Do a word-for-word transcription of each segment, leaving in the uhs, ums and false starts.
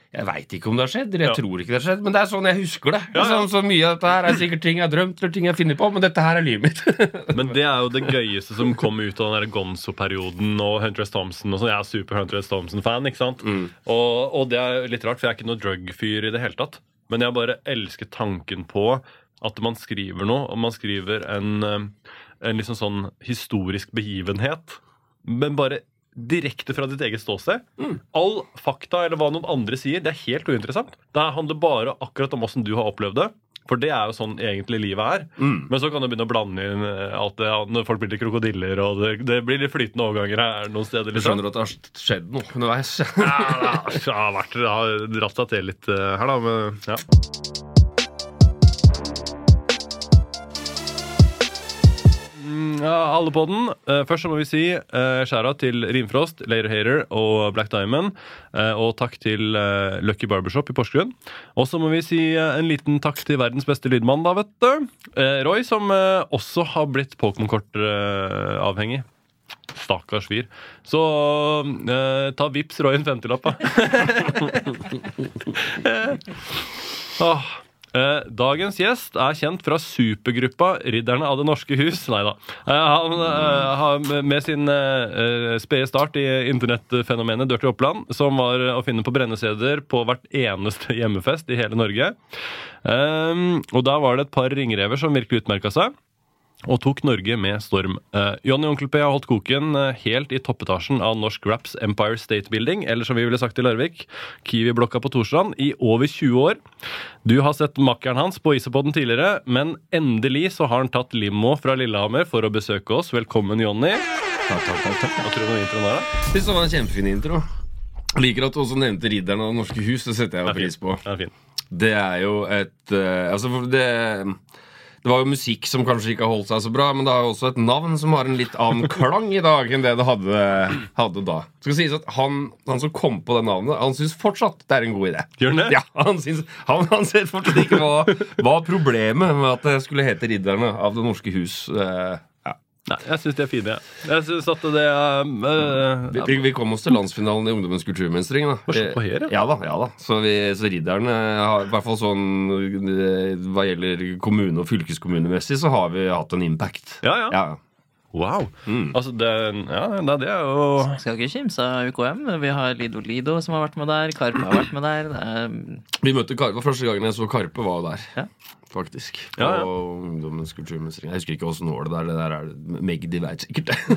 Jeg vet ikke om det har skjedd, eller jeg Ja. tror ikke det har skjedd, men det er sånn jeg husker det. Ja, ja. Sånn, så mye av dette her er sikkert ting jeg har drømt, eller ting jeg har funnet på, men dette her er livet mitt. Men det er jo det gøyeste som kom ut av den der Gonzo-perioden og Hunter S. Thompson og sånn. Jeg er super Hunter S. Thompson-fan, ikke sant? Mm. Og, og det er litt rart, for jeg er ikke noe drug-fyr i det hele tatt. Men jeg bare elsker tanken på at man skriver noe, og man skriver en, eh, en liksom sånn historisk begivenhet, men bare direkte fra ditt eget ståsted. Mm. All fakta eller hva noen andre sier, det er helt uinteressant. Det handler bare akkurat om hvordan du har opplevd det. For det er jo sånn egentlig livet er. Mm. Men så kan du begynne å blande inn eh, alt det, når folk blir til krokodiller, og det, det blir litt flytende overganger her noen steder. Du Liksom. skjønner at det har skjedd noe underveis. Ja, det har vært, det har dratt seg til litt eh, her, da. Men, ja. Ja, alle på den. Eh, først så må vi si eh, skjæra til Rimfrost, Later Hater og Black Diamond. Eh, og takk til eh, Lucky Barbershop i Porsgrunn. Og så må vi si eh, en liten takk til verdens beste lydmann, da, vet du. Eh, Roy, som eh, også har blitt Pokémon-kort-avhengig. Stakkars fyr. Så eh, ta vips Roy en femtilapp, da. Åh. Eh, dagens gjest er kjent fra supergruppa Ridderne av det norske hus. Neida. Eh, han eh, har med sin eh, spede start i internettfenomenet Dirty Oppland, som var å finne på brennesteder på hvert eneste hjemmefest i hele Norge. Eh, og da var det et par ringrever som virkelig utmerket seg og tok Norge med storm. Uh, Johnny Onkel P har holdt koken uh, helt i toppetasjen av norsk raps Empire State Building, eller som vi ville sagt i Larvik, Kiwi-blokka på Torstrand, i over tjue år. Du har sett makkeren hans på Isopodden tidligere, men endelig så har han tatt limo fra Lillehammer for å besøke oss. Velkommen, Johnny. Takk, takk, takk, takk. Hva tror du om introen der, da? Jeg synes det var en kjempefin intro. Jeg liker at du også nevnte Ridderne av det norske hus. Det setter jeg jo pris på. Det er fin. Det er jo et uh, Altså, for det Det var jo musikk som kanskje ikke har holdt seg så bra, men det har jo også et navn som har en litt annen klang i dag enn det det hadde, hadde da. Det skal sies at han, han som kom på det navnet, han synes fortsatt det er en god idé. Gjør han det? Ja, han, synes, han, han ser fortsatt ikke hva, hva problemet med at det skulle hete Ridderne av det norske hus. Uh, ja. Nei, jeg synes de er fine, ja. Jeg synes at det er uh, vi, vi, vi kom oss til landsfinalen i Ungdommens kulturmønstring, da. Hva skjer på her, ja? Ja da, ja da. Så, vi, så Ridderne har i hvert fall sånn eh, hva gjelder kommune- og fylkeskommunemessig, så har vi hatt en impact. Ja, ja. Ja. Wow. Mm. Altså, det, ja, nei, det er jo Skal ikke kimse av U K M. Vi har Lido Lido som har vært med der. Karpe har vært med der. Det er... Vi møtte Karpe første gangen jeg så Karpe var der. Ja. Faktisk. På Ja, ja. Ungdommens kulturmønstring. Jeg husker ikke hvordan år det der. Det der er Magdi vet sikkert det.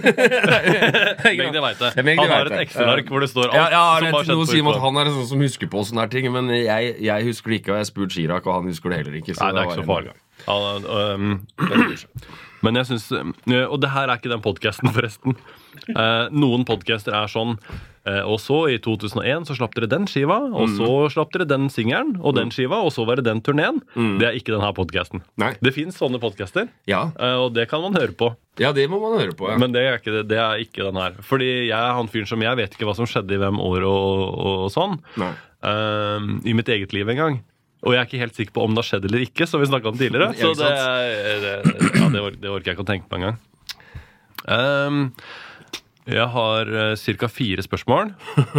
Magdi vet det. Ja, Magdi Han har vet et det. Excel-ark hvor det står alt Ja, ja, som det har er skjedd noe på å si om U K at M. han er en sånn som husker på sånne her ting, men jeg, jeg husker det ikke, og jeg har spurt Chirac, og han husker det heller ikke. Så Nei, det er ikke så farlig. Ja, um, men jeg synes Og det her er ikke den podcasten, forresten. Eh, noen podcaster er sånn eh, og så i to tusen og en så slapp dere den skiva, og så slapp dere den singeren og den skiva, og så var det den turneen. Det er ikke denne podcasten. Nei. Det finnes sånne podcaster, Ja. eh, og det kan man høre på. ja, det må man høre på, ja. Men det er ikke, det, det er ikke den her. Fordi jeg er han fyren som jeg vet ikke hva som skjedde i hvem år og, og sånn. Nei. eh, I mitt eget liv en gang. Og jeg er ikke helt sikker på om det har skjedd eller ikke, som vi snakket om tidligere. Ja, Så ikke det, sant? det, ja, det, orker, det orker jeg ikke å tenke på engang. Um, jeg har uh, cirka fire spørsmål.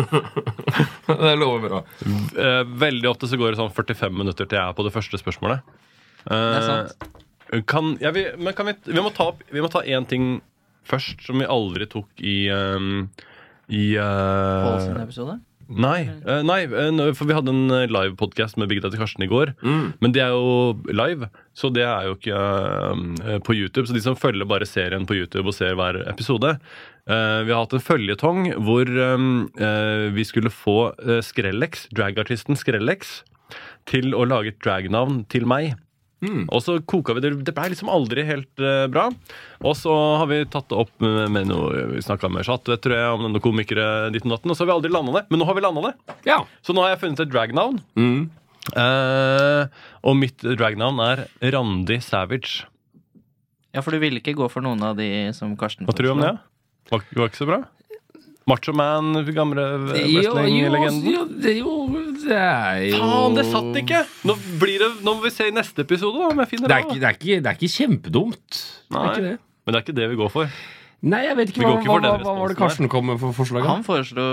Det lover bra. Uh, veldig ofte så går det sånn førtifem minutter til jeg er på det første spørsmålet. Uh, Det er sant. Kan, ja, vi, men kan vi, vi må ta opp Vi må ta én ting først som vi aldri tok i um, I uh, På sin episode. Nei, eh, nei, eh, for vi hadde en eh, live-podcast med Big Daddy Karsten i går. Mm. Men det er jo live, så det er jo ikke eh, på YouTube. Så de som følger bare serien på YouTube og ser hver episode. eh, Vi har hatt en føljetong hvor eh, vi skulle få eh, Skrellex, dragartisten Skrellex, til å lage et dragnavn til meg. Mm. Og så koka vi det. Det ble liksom aldri helt uh, bra. Og så har vi tatt det opp med, med noe Vi snakket med chat, vet tror jeg, om noen komikere ditt og datten. Og så har vi aldri landet det. Men nå har vi landet det. Ja. Så nå har jeg funnet et dragnavn. Mm. Uh, og mitt dragnavn er Randi Savage. Ja, for du ville ikke gå for noen av de som Karsten Hva tror du om det? Var, var ikke så bra? Macho Man, gamle wrestling-legenden. Jo, det, jo, det er jo Faen, det satt ikke! Nå, blir det, nå må vi se i neste episode, da, om jeg finner Det det. er ikke, det er ikke, det er ikke kjempedumt. Det Nei, er ikke det. men det er ikke det vi går for. Nei, jeg vet ikke Det hva, går ikke hva, for den hva, hva var det responsen Karsten kom med for forslag? Han foreslo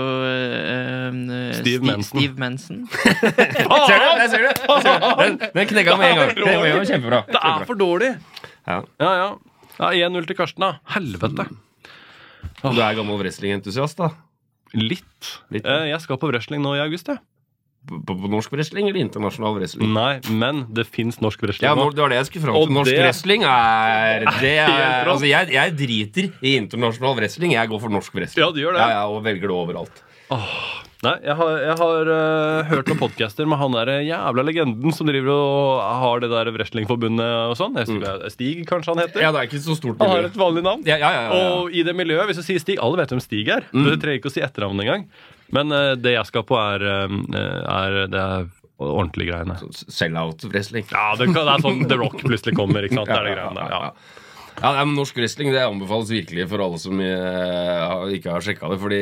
uh, Steve Manson. Steve Manson. Ser du? Jeg ser det. Jeg ser det. Den, den knekka med en gang. Det var jo kjempebra. Det er for dårlig! Ja. Ja, ja. Ja, én null til Karsten, da. Helvete. Og du er gammel wrestlingentusiast, da? Litt. Litt. Eh, Jeg skal på wrestling nå i august, jeg. På, på, på norsk wrestling eller internasjonal wrestling? Nei, men det fins norsk wrestling Ja, nå. nå- det var det jeg skulle fram Og til. Norsk det- wrestling er, det er Helt rått. altså, jeg, jeg driter i internasjonal wrestling. Jeg går for norsk wrestling. Ja, du gjør det. Ja, ja, og velger det overalt. Nei, jeg har, jeg har eh, hørt noen podcaster med han der jævla legenden som driver og har det der wrestlingforbundet og sånn. Jeg husker, Stig, kanskje han heter? Ja, det er ikke så stort Han har miljø. et vanlig navn. Ja, ja, ja, ja, ja. Og i det miljøet, hvis du sier Stig, alle vet hvem Stig er. Du trenger ikke å si etternavn engang. Men eh, det jeg skal på, er, eh, er det er ordentlige greiene. Sell-out-wrestling. Ja, det, kan, det er sånn The Rock plutselig kommer, ikke sant? Det er det Ja, greiene der. ja, Ja. ja. Ja, nei, men norsk wrestling det anbefales virkelig for alle som eh, ikke har sjekka det. Fordi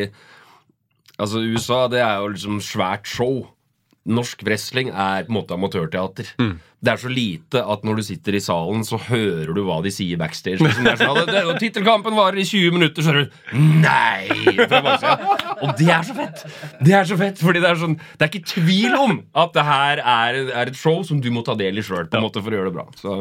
altså, U S A det er jo liksom svært show. Norsk wrestling er på en måte amatørteater. Det er så lite at når du sitter i salen, så hører du hva de sier backstage. Liksom det er sånn, det, det, Tittelkampen varer i tjue minutter, så hører du Nei! Fra baksiden. Og det er så fett! Det er så fett, fordi det er sånn Det er ikke tvil om at det her er, er et show som du må ta del i sjøl for å gjøre det bra. Så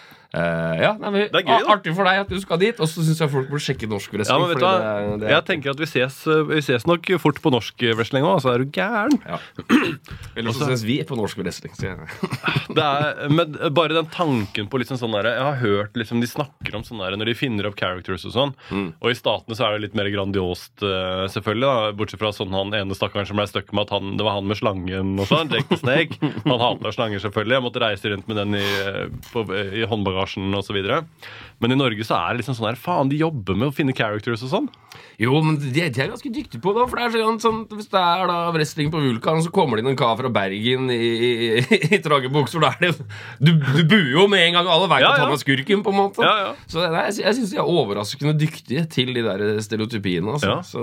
Uh, ja, nei, men, Det er gøy, da. Artig for deg at du skal dit. Og så syns jeg folk burde sjekke norsk wrestling. Ja, men vet du fordi hva? det er- det er- Jeg tenker at vi ses, vi ses nok fort på norsk wrestling nå, så er du gæren. ja. Eller så syns vi på norsk wrestling. Så jeg. Det er, men bare den tanken på liksom sånn der, jeg har hørt liksom de snakker om sånn der når de finner opp characters og sånn. Og i statene så er det litt mer grandiost, uh, selvfølgelig, da, bortsett fra sånn han ene stakkaren som ble stuck med at han, det var han med slangen og sånn. Jake the Snake. Han hater slanger, selvfølgelig. Jeg måtte reise rundt med den i, på, i håndbagasjen og så videre. Men i Norge så er det liksom sånn her, faen, de jobber med å finne characters og sånn. Jo, men de, de er ganske dyktige på det. For det er sånn, sånn hvis det er da wrestling på Vulkan, så kommer det inn en kar fra Bergen i, i, i trage bukser. Da er det Du, du buer jo med en gang, og alle veit Ja, at ja. han er skurken, på en måte. Ja, ja. Så nei, jeg, jeg syns de er overraskende dyktige til de der stereotypiene. Altså. Ja.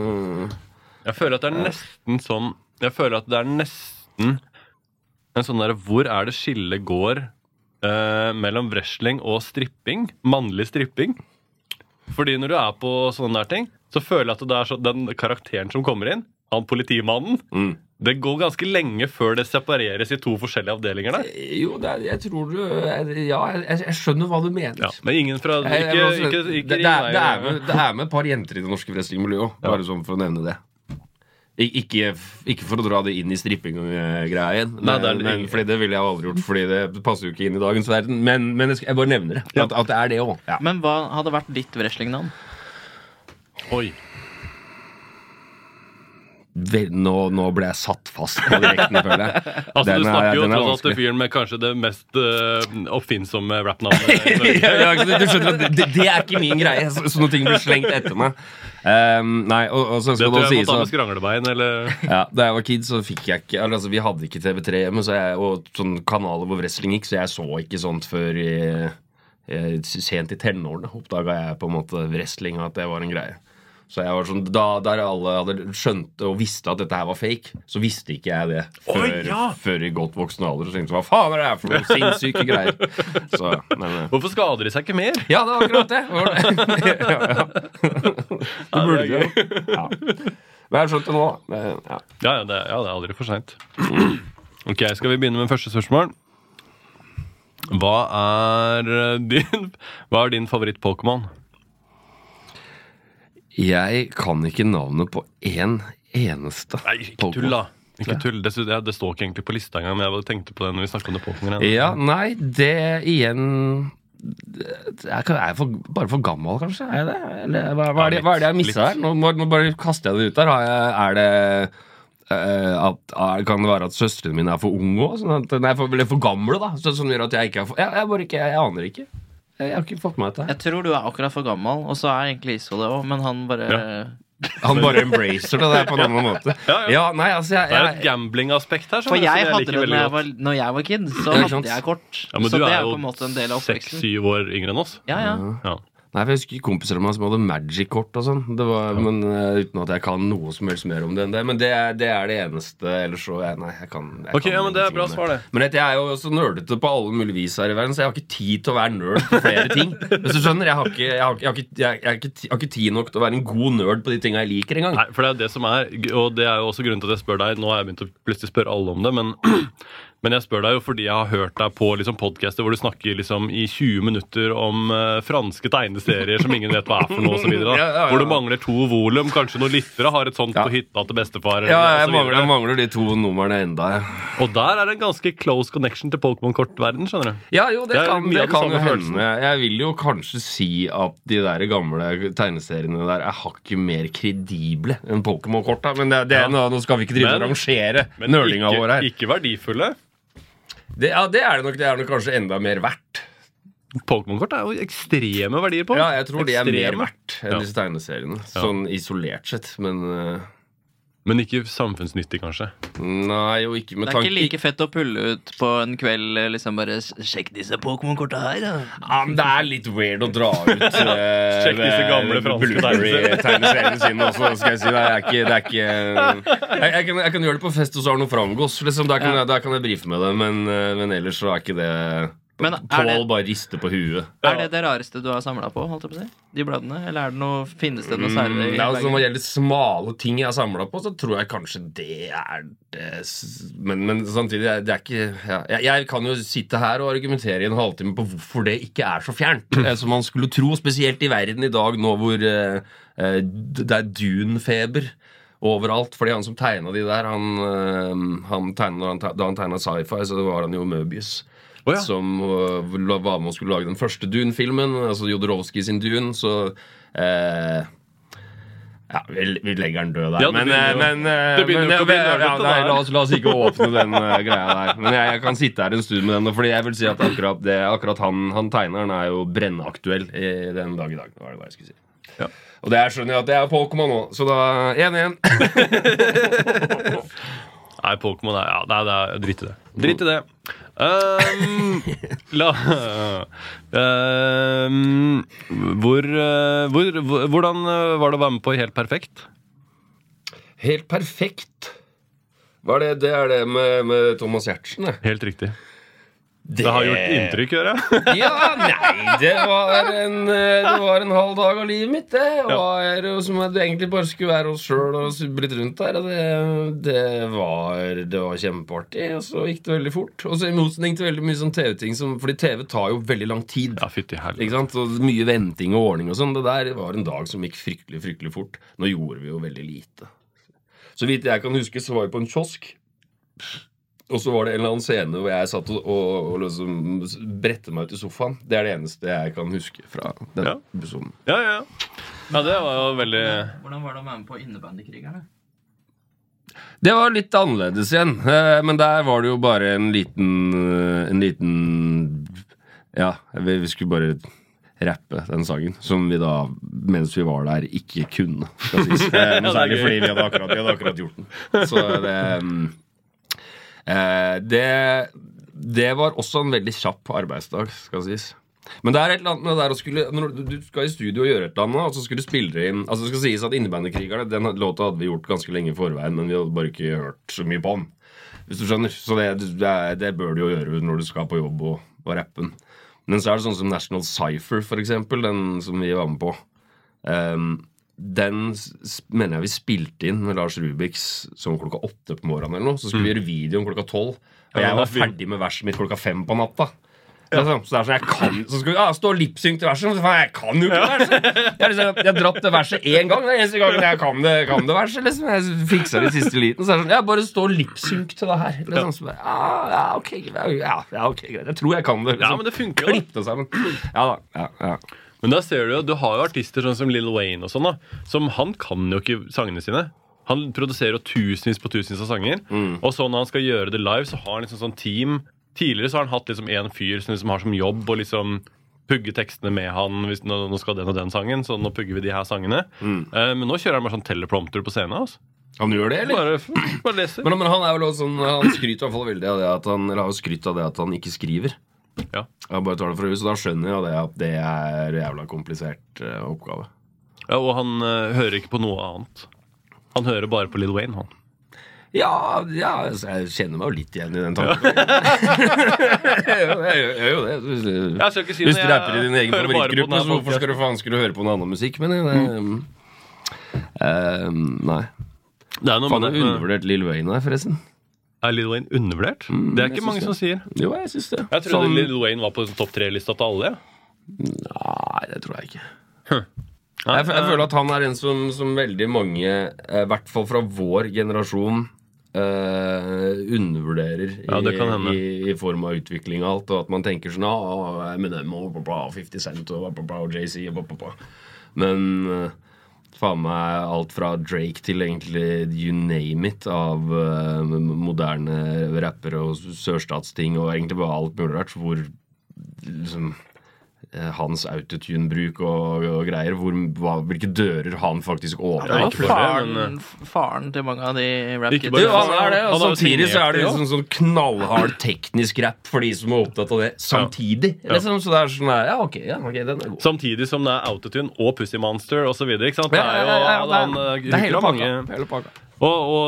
Så Jeg føler at det er nesten sånn Jeg føler at det er nesten en sånn der, hvor er det skillet går eh, mellom wrestling og stripping, mannlig stripping. Fordi når du er på sånne der ting, så føler jeg at det er så, den karakteren som kommer inn, han politimannen, mm. det går ganske lenge før det separeres i to forskjellige avdelinger der. Jo, det er, jeg tror du Ja, jeg, jeg skjønner hva du mener. Ja, men ingen fra Jeg- jeg ikke, vil også- ikke, ikke, det, det, er, det, er med, det er med et par jenter i det norske wrestlingmiljøet òg, bare sånn for å nevne det. Ik ikke, ikke for å dra det inn i stripping-greien, Nei, det er- men, fordi det ville jeg aldri gjort. Fordi det passer jo ikke inn i dagens verden. Men, men jeg, skal, jeg bare nevner det. At, at det er det òg. Ja. Men hva hadde vært ditt wrestlingnavn? Oi. Vel, nå, nå ble jeg satt fast på direkten, føler jeg. Altså, Den du er- snakker jo den er tross alt til vanskelig. fyren med kanskje det mest uh, oppfinnsomme rappnavnet i Norge. ja, ja, du, du skjønner at det, det er ikke min greie. Så, sånne ting blir slengt etter meg. Um, nei, og, og så Det skal tror det jeg må sies ta med at skranglebein, eller ja, da jeg var kid, så fikk jeg ikke altså, Vi hadde ikke T V tre hjemme, så jeg, og sånn kanaler hvor wrestling gikk, så jeg så ikke sånt før i, i, sent i tenårene. Oppdaga jeg på en måte wrestling, at det var en greie. Så jeg var sånn, da Der alle hadde skjønt og visste at dette her var fake, så visste ikke jeg det før, Oi, ja. før i godt voksen alder. Så tenkte jeg, hva faen er det her for noen sinnssyke greier? Så, men, eh, Hvorfor skader de seg ikke mer? ja, det var akkurat det. Var det. ja, ja. Det burde de jo. Ja. Men jeg har skjønt det nå. da. Men, ja. Ja, ja, det, ja, det er aldri for seint. Ok, skal vi begynne med første spørsmål? Hva er eh, din Hva er din favoritt-Pokémon? Jeg kan ikke navnet på én eneste. Nei, ikke tull, da. Ikke tull. Det, det, det står ikke egentlig på lista engang, men jeg bare tenkte på det når vi snakket om det Pokémon. Ja, nei, det igjen det- Jeg kan- er jeg for, bare for gammel, kanskje? Er jeg det? Eller, hva, hva, er det, hva er det jeg missa her? Nå, nå bare kaster jeg det ut der. Har jeg, er det eh, at, er, Kan det være at søstrene mine er for unge òg? Sånn at, nei, for, eller for gamle, da. Så, som gjør at jeg ikke er for Jeg, jeg bare ikke, jeg, jeg aner ikke. Jeg, jeg har ikke fått med meg dette. Jeg tror du er akkurat for gammel, og så er egentlig Iso det òg, men han bare Ja. Han bare embracer det der på en annen måte. Ja, ja. Ja, nei, altså jeg, Det er et jeg, gambling-aspekt her. For skjønner du, jeg som hadde liker det veldig når jeg, godt. var, når jeg var kid. Så Ja, ikke sant? hadde jeg kort. Ja, men så du det er er jo på en måte en del av oppveksten. seks-syv år yngre enn oss. Ja, ja. Ja. Nei, for jeg husker kompiser av meg som hadde Magic-kort og sånn. Det var, men uh, uten at jeg kan noe som helst mer om det enn det. Men det er det, er det eneste. Ellers så jeg, Nei, jeg kan jeg Ok, kan ja, men det er ingenting bra om svar, det. Men vet, jeg er jo også nerdete på alle mulige vis her i verden, så jeg har ikke tid til å være nerd på flere ting. Hvis du skjønner, jeg har ikke, jeg har, jeg har ikke, jeg, jeg har ikke, jeg har ikke tid nok til å være en god nerd på de tingene jeg liker engang. Nei, for det er det som er, og det er jo også grunnen til at jeg spør deg. Nå har jeg begynt å plutselig spørre alle om det, men Men jeg spør deg jo fordi jeg har hørt deg på liksom, podcaster hvor du snakker liksom, i tjue minutter om uh, franske tegneserier som ingen vet hva er for noe, og så videre, ja, ja, ja. hvor du mangler to volum. Kanskje noen lyttere har et sånt ja. på hytta til bestefar. Ja, jeg og så mangler, jeg mangler de to numrene enda. Ja. Og der er det en ganske close connection til Pokémon-kortverden, skjønner du? Ja, jo, det, Det er kan, mye det av den kan jo samme følelsen. hende. Jeg vil jo kanskje si at de der gamle tegneseriene der er hakket mer kredible enn Pokémon-kort. da. Men det, det, Ja. nå, nå skal vi ikke drive og Men- rangere Men nerdinga ikke, vår her. ikke verdifulle. Det, ja, det er det nok. Det er nok kanskje enda mer verdt. Pokémon-kort er jo ekstreme verdier på. Ja, jeg tror de er mer Ekstreme. verdt enn Ja. disse tegneseriene. Sånn isolert sett, men uh, Men ikke samfunnsnyttig, kanskje. nei, jo ikke med Det er tanke ikke like fett å pulle ut på en kveld. Liksom bare sjekk disse Pokémon-korta her, da. Ja, men det er litt weird å dra ut uh, Sjekk disse gamle franske tegneseriene. tegneseriene sine også, skal jeg si. Det er ikke, det er ikke jeg, jeg, kan, jeg kan gjøre det på fest hos Arno Frangos. Liksom, der, kan Ja. jeg, der kan jeg brife med det, men, uh, men ellers så er ikke det Men er Pål det- bare rister på huet. Er det det rareste du har samlet på, holdt jeg på å si? De bladene? Eller er det noe, finnes det noe særlig? Mm, i det er altså, Når det bagen? gjelder smale ting jeg har samlet på, så tror jeg kanskje det er det s- Men, men samtidig, det er- det er ikke ja. jeg, jeg kan jo sitte her og argumentere i en halvtime på hvorfor det ikke er så fjernt. eh, Som man skulle tro, spesielt i verden i dag, nå hvor eh, eh, det er Dune-feber overalt. Fordi han som tegna de der, han, eh, han tegnet, han, te- da han tegna sci-fi, så var han jo Möbius. Å, ja. Som uh, var med og skulle lage den første Dune-filmen, altså Jodorowsky sin Dune, så eh, ja, vi, vi legger den død der. Ja, det men, begynner jo- men, eh, det begynner men, jo ikke å bli ja, nerdete, ja, det nei, her. la, oss, la oss ikke åpne den uh, greia der. Men jeg, jeg kan sitte her en stund med den, fordi jeg vil si at akkurat, det, akkurat han, han tegneren er jo brennaktuell i den dag i dag. Det var det hva jeg skulle si. Ja. Og det er, skjønner jeg at det er Pokémon nå, så da én igjen. Nei, Pokémon er Ja, nei, det er dritt i det. Dritt i det. Um, la um, hvor, uh, hvor, hvor Hvordan uh, var det å være med på Helt perfekt? Helt perfekt. Hva er det? Det er det med, med Thomas Giertsen, det. Helt riktig. Det har gjort inntrykk, gjør jeg. Ja, nei, det var en eh, Det var en halv dag av livet mitt. Det var jo som at du egentlig bare skulle være oss sjøl og subbe litt rundt der. Og det, det, var, det var kjempeartig, og så gikk det veldig fort. Og så i motsetning til veldig mye sånn T V-ting som, fordi T V tar jo veldig lang tid. Ja, fytti helvete. Ikke sant? Og mye venting og ordning og sånn. Det der var en dag som gikk fryktelig, fryktelig fort. Nå gjorde vi jo veldig lite. Så vidt jeg kan huske, så var vi på en kiosk. Og så var det en eller annen scene hvor jeg satt og, og, og liksom brettet meg ut i sofaen. Det er det eneste jeg kan huske fra den Ja. episoden. Ja, ja. Ja, det var jo veldig Hvordan var det å være med på Innebandykrigerne? Det var litt annerledes igjen. eh, Men der var det jo bare en liten eh, En liten Ja, vi vi skulle bare rappe den sangen, som vi da, mens vi var der, ikke kunne. Skal sies. Eh, Men særlig fordi vi hadde akkurat, vi hadde akkurat gjort den. Så det mm, eh, det Det var også en veldig kjapp arbeidsdag, skal sies. Men det er et eller annet med det der å skulle når du- Du skal i studio og gjøre et eller annet, og så skulle du spille det inn. Altså det skal sies at Innebandykrigerne, den låta hadde vi gjort ganske lenge i forveien, men vi hadde bare ikke hørt så mye på den. Hvis du skjønner. Så det, det, er, det bør du jo gjøre når du skal på jobb og, og rappe den. Men så er det sånn som National Cypher, for eksempel, den som vi var med på. Um, den s- mener jeg vi spilte inn med Lars Rubiks sånn klokka åtte på morgenen eller noe. Så skulle vi gjøre videoen klokka tolv. Og Ja, jeg var det er fint. ferdig med verset mitt klokka fem på natta. Liksom. Så det er sånn, jeg kan Så skal vi ja, stå lipsynk til verset. Så faen, jeg kan jo ikke verset. Jeg har liksom, jeg har dratt det verset én gang. Det er eneste gangen jeg kan det, kan det verset. Liksom. Jeg fiksa det i siste liten. Så er det sånn, ja, bare stå lipsynk til det her. Liksom. Så bare, ja, ja, ok, ja, ja, ok, greit. Jeg tror jeg kan det. Liksom. Ja, men det funker jo da. Klipp det sammen. Ja da. Ja, ja. Men da ser du jo, du har jo artister sånn som Lil Wayne og sånn da, som han kan jo ikke sangene sine. Han produserer jo tusenvis på tusenvis av sanger. Og så når han skal gjøre det live, så har han liksom sånn team. Tidligere så har han hatt liksom en fyr som liksom har som jobb og liksom pugge tekstene med han hvis nå, nå skal den og den sangen, så nå pugger vi de her sangene. Eh, men nå kjører han bare sånn teleprompter på scenen. Altså. Han gjør det, eller? Bare, bare leser. Men, men han er vel også sånn, han skryter i hvert fall veldig av det at han, eller har jo skrytt av det at han ikke skriver. Ja. Jeg bare tar det fra huset, da skjønner jeg det at det er en jævla komplisert uh, oppgave. Ja, og han uh, hører ikke på noe annet. Han hører bare på Lil Wayne, han. Ja, ja, jeg kjenner meg jo litt igjen i den tanken. Jeg gjør jo det. Hvis, jeg skal ikke si hvis det, du rapper i din egen hører bare på favorittgruppe, den her så hvorfor skal du faen skal du høre på noe annen musikk? Men det, mm. uh, nei. Det er noe Faen, med jeg det. undervurdert Lil Wayne her, forresten. Er Lil Wayne undervurdert? Mm, det er jeg ikke synes mange det. som sier. Jo, jeg synes det. Jeg trodde Sånn- Lil Wayne var på topp tre-lista til alle. Nei, det tror jeg ikke. Huh. Jeg, jeg føler at han er en som, som veldig mange, i hvert fall fra vår generasjon, Uh, undervurderer i, ja, det kan hende. i, i form av utvikling og alt, og at man tenker sånn ah, Eminem og fifty Cent og, og Jay-Z og, men uh, faen meg alt fra Drake til egentlig you name it av uh, moderne rappere og sørstatsting og egentlig bare alt mulig rart hvor liksom hans autotune-bruk og, og greier hvor, hva, hvilke dører han faktisk åpner. Ja, ikke for faren, det, men, faren til mange av de Ikke rap-kids. bare Jo, han er det, og Han har jo samtidig så er det signert det, liksom sånn knallhard teknisk rap for de som er opptatt av det samtidig. Ja. Liksom, så det er sånn, ja, ok, ja, ok, den er god. samtidig som det er Autotune og Pussy Monster og så videre, ikke sant? Det Ja, er jo ja, ja, ja, det er- han, uh, det er hele hooker av pakka. mange. Hele pakka. Og, og,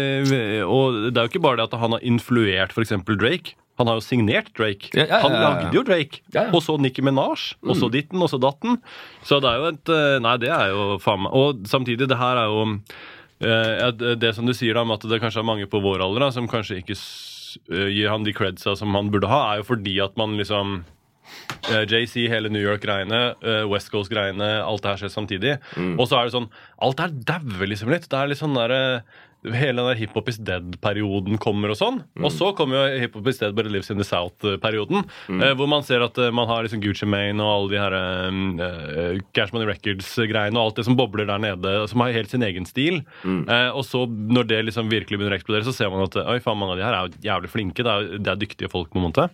eh, og det er jo ikke bare det at han har influert for eksempel Drake. Han har jo signert Drake. Ja, ja, ja, Han ja, ja. lagde jo Drake. Ja, ja. Og så Nicki Minaj. Og så ditten, og så datten. Så det er jo et eh, Nei, det er jo faen meg. Og samtidig, det her er jo eh, ja, det det som du sier da, med at det kanskje er mange på vår alder da, som kanskje ikke s- eh, gir han de credsa som han burde ha, er jo fordi at man liksom Uh, Jay-Z, hele New York-greiene, uh, West Coast-greiene, alt det her skjer samtidig. Og så er det sånn alt er dauer liksom litt. Det er litt sånn der uh, hele den der Hip Hop Is Dead-perioden kommer og sånn. Og så kommer jo Hip Hop Is Dead But It Lives In The South-perioden, uh, hvor man ser at uh, man har liksom Gucci Mane og alle de her uh, uh, Cash Money Records-greiene og alt det som bobler der nede, som har helt sin egen stil. Uh, og så når det liksom virkelig begynner å eksplodere, så ser man at uh, oi faen, mange av de her er jo jævlig flinke. Det er, det er dyktige folk på en måte.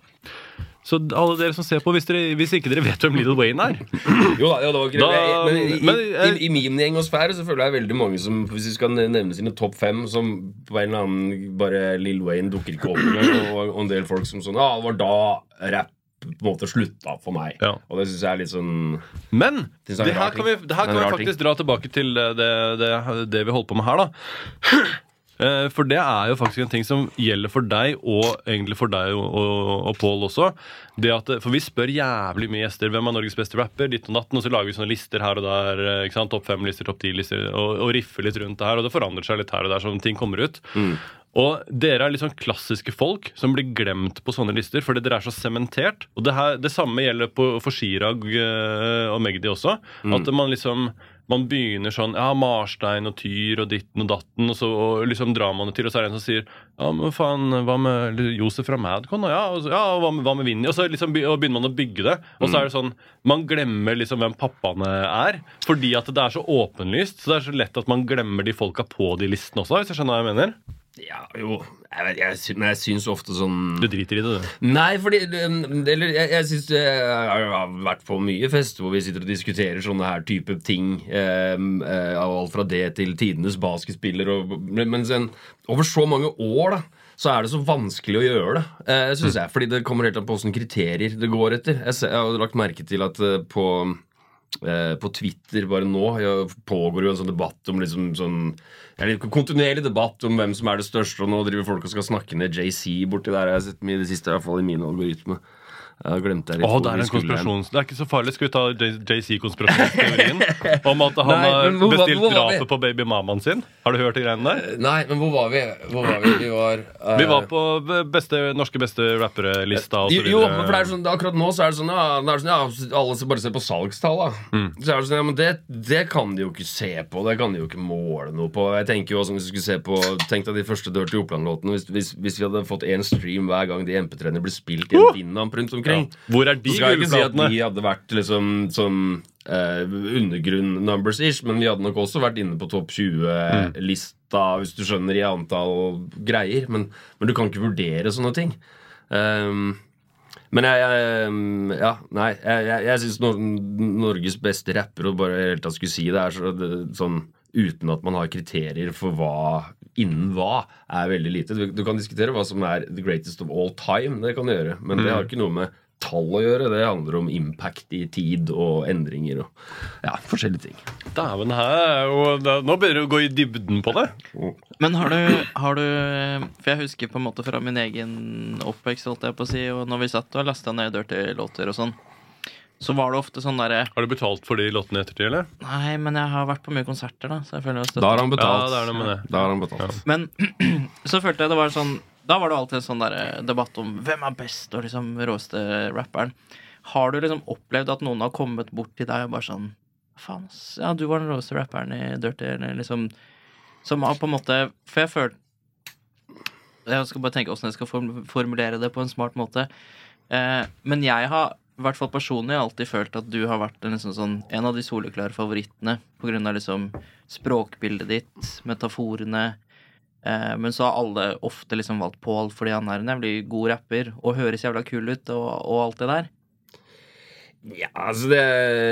Så alle dere som ser på, hvis, dere, hvis ikke dere vet hvem Lil Wayne er Jo da, jo, det var ikke Da- det. Men i, men, i, eh, i, i min gjeng og sfære så føler jeg veldig mange som, hvis vi skal nevne sine topp fem, som på en eller annen bare Lil Wayne dukker ikke opp engang, og, og en del folk som sånn, ja, det var da rap på en måte slutta for meg. Ja. Og det synes jeg er litt sånn Men Det er en det rar her kan vi, ting. det her Det er en kan vi rar faktisk dra tilbake til det, det, det, det vi holdt på med her, da. Eh, For det er jo faktisk en ting som gjelder for deg, og egentlig for deg og, og, og Paul også. Det at, for vi spør jævlig mye gjester hvem er Norges beste rapper, ditt og natten, og så lager vi sånne lister her og der, eh, ikke sant? Topp fem-lister, topp ti-lister, og, og riffer litt rundt det her. Og det forandrer seg litt her og der, sånn ting kommer ut. Og dere er litt sånn klassiske folk som blir glemt på sånne lister fordi dere er så sementert. Og det, her, det samme gjelder på, for Chirag eh, og Magdi også. At man liksom man begynner sånn, ja, Marstein og Tyr og ditten og datten, og så og liksom drar man det til, og så er det en som sier, ja, men faen, hva med Josef fra Madcon? Ja, og så, ja, og hva med, hva med Vinny? Og så liksom, be- og begynner man å bygge det, og så er det sånn, man glemmer liksom hvem pappaene er, fordi at det er så åpenlyst, så det er så lett at man glemmer de folka på de listene også, hvis jeg skjønner hva jeg mener. Ja, jo jeg, vet, jeg, sy- Men jeg syns ofte sånn Du driter i det, du. Nei, fordi Eller jeg, jeg synes Jeg har vært på mye fest hvor vi sitter og diskuterer sånne her type ting. Eh, eh, av alt fra det til tidenes basketspiller. Og, men men sen, over så mange år, da, så er det så vanskelig å gjøre det. Eh, synes jeg, fordi det kommer helt an på hvilke kriterier det går etter. Jeg, ser, jeg har lagt merke til at eh, på Eh, på Twitter bare nå jeg, pågår jo en sånn debatt om liksom sånn ja, litt kontinuerlig debatt om hvem som er det største, og nå driver folk og skal snakke ned Jay-Z borti der. Jeg har sett mye i det siste, i hvert fall i min algoritme. Jeg har glemt det litt. Åh, hvor det er vi en skulle hen. konspirasjons... Det er ikke så farlig. Skal vi ta J- JC-konspirasjonsteorien? Om at han Nei, har men hvor var- bestilt hvor var vi? drapet på babymamaen sin? Har du hørt de greiene der? Nei, men hvor var vi? Hvor var vi? Vi var, eh, Vi var på beste, norske beste rappere-lista og så jo, videre. jo, men for det er sånn, akkurat nå så er det sånn, ja, det er sånn ja, alle ser bare ser på salgstall da. Mm. Så er det sånn, ja, men det, det kan de jo ikke se på. Det kan de jo ikke måle noe på. Jeg tenker jo også, hvis vi skulle se på tenk deg de første Dør til Oppland-låtene, hvis, hvis, hvis vi hadde fått en stream hver gang de M P tre-ene ble spilt i en Uh! Winamp rundt omkring, Ja. Hvor er de så skal jeg ikke si at gullplatene? de hadde vært liksom sånn eh, undergrunn-numbers-ish, men vi hadde nok også vært inne på topp tjue-lista, hvis du skjønner, i antall greier. Men, men du kan ikke vurdere sånne ting. Um, men jeg, jeg Ja, nei Jeg, jeg, jeg syns Nor Norges beste rapper, og bare helt tatt skulle si det, er så, det, sånn uten at man har kriterier for hva innen hva, er veldig lite. Du, du kan diskutere hva som er the greatest of all time. Det kan du gjøre, men det har ikke noe med tall å gjøre. Det handler om impact i tid og endringer og ja, forskjellige ting. Dæven, her er jo Nå begynner du å gå i dybden på det. Men har du, har du For jeg husker på en måte fra min egen oppvekst, holdt jeg på å si, og når vi satt og lastet ned Dirty-låter og sånn, så var det ofte sånn der. Har du betalt for de låtene i ettertid, eller? Nei, men jeg har vært på mye konserter, da. Så jeg føler jeg Da har han betalt. Ja, det er det med det. Da har han betalt. Men så følte jeg det var sånn. Da var det alltid en sånn der debatt om hvem er best, og liksom råeste rapperen. Har du liksom opplevd at noen har kommet bort til deg og bare sånn faen, ass, ja, du var den råeste rapperen i Dirty, eller liksom som har på en måte. For jeg føler Jeg skal bare tenke hvordan jeg skal formulere det på en smart måte. eh, Men jeg har i hvert fall personlig alltid følt at du har vært en, liksom sånn, en av de soleklare favorittene på grunn av liksom språkbildet ditt, metaforene. Eh, men så har alle ofte liksom valgt Paul fordi han er en jævlig god rapper og høres jævla kul ut og, og alt det der. Ja, altså det,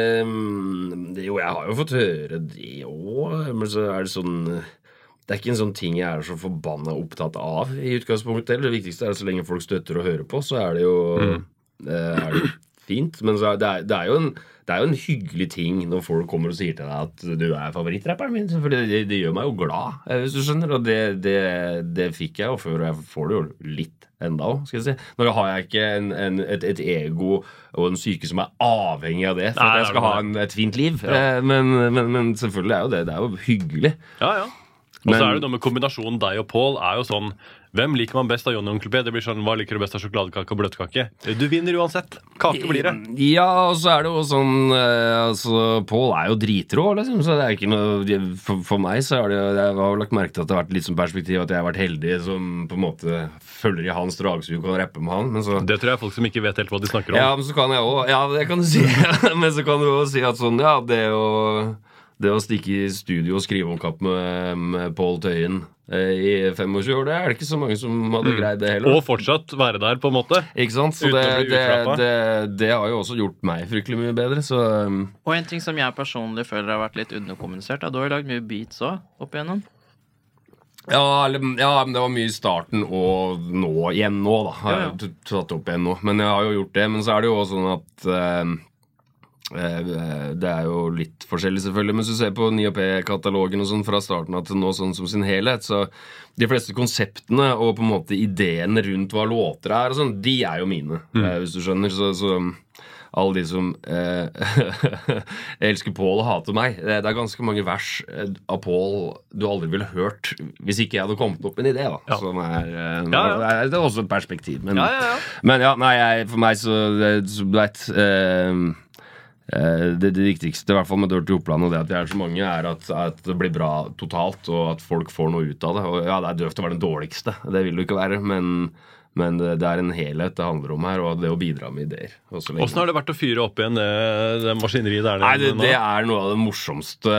det Jo, jeg har jo fått høre det òg, men så er det sånn. Det er ikke en sånn ting jeg er så forbanna opptatt av i utgangspunktet. Det viktigste er at så lenge folk støtter og hører på, så er det jo mm. er det fint. Men så er det, er, det, er jo en, det er jo en hyggelig ting når folk kommer og sier til deg at du er favorittrapperen min. For det, det, det gjør meg jo glad, hvis du skjønner. Og det, det, det fikk jeg jo før, og jeg får det jo litt enda også, skal jeg si. Nå har jeg ikke en, en, et, et ego og en syke som er avhengig av det for Nei, at jeg skal ha en, et fint liv. Ja. Men, men, men selvfølgelig er jo det, det er jo hyggelig. Ja, ja. Og så er det noe med kombinasjonen deg og Paul er jo sånn. Hvem liker man best av Johnny og Onkel P? Det blir sånn, hva liker du best av sjokoladekake og bløtkake? Du vinner uansett. Kake blir det. Ja, og så er det jo sånn eh, altså, Paul er jo dritrå, liksom. Så det er ikke noe For, for meg så er det jeg har jo lagt merke til at det har vært litt sånn perspektiv at jeg har vært heldig som på en måte følger i hans dragsug og kan rappe med han. Men så, det tror jeg er folk som ikke vet helt hva de snakker om. Ja, men så kan jeg også Ja, det kan du si. Men så kan du også si at sånn, ja, det å Det å stikke i studio og skrive om kapp med, med Paul Tøyen eh, i tjuefem år, det er det ikke så mange som hadde greid det heller. Og fortsatt være der, på en måte. Ikke sant? Så det, det, det, det har jo også gjort meg fryktelig mye bedre, så um. Og en ting som jeg personlig føler har vært litt underkommunisert, du har jo lagd mye beats også, opp igjennom. Ja, eller, ja, men det var mye i starten og nå igjen nå, da. Har jeg ja, ja. tatt opp igjen nå. Men jeg har jo gjort det. Men så er det jo også sånn at uh, det er jo litt forskjellig selvfølgelig, men hvis du ser på N I O P-katalogen og sånn fra starten av til nå sånn som sin helhet, så de fleste konseptene og på en måte ideene rundt hva låter er og sånn, de er jo mine, mm. eh, hvis du skjønner, så, så alle de som eh, elsker Paul og hater meg, det er ganske mange vers av Paul du aldri ville hørt hvis ikke jeg hadde kommet opp en idé da, ja. Som er, eh, ja, ja. det er også et perspektiv, men ja, ja, ja. men ja, nei, jeg, for meg så, så du vet, eh, Det, det viktigste i hvert fall med Dirty Oppland og det at det er så mange er at, at det blir bra totalt og at folk får noe ut av det og ja, det er døvt å være den dårligste det vil det ikke være, men, men det, det er en helhet det handler om her og det å bidra med ideer. Hvordan har det vært å fyre opp igjen det, det maskineriet der? Nei, det, det er noe av det morsomste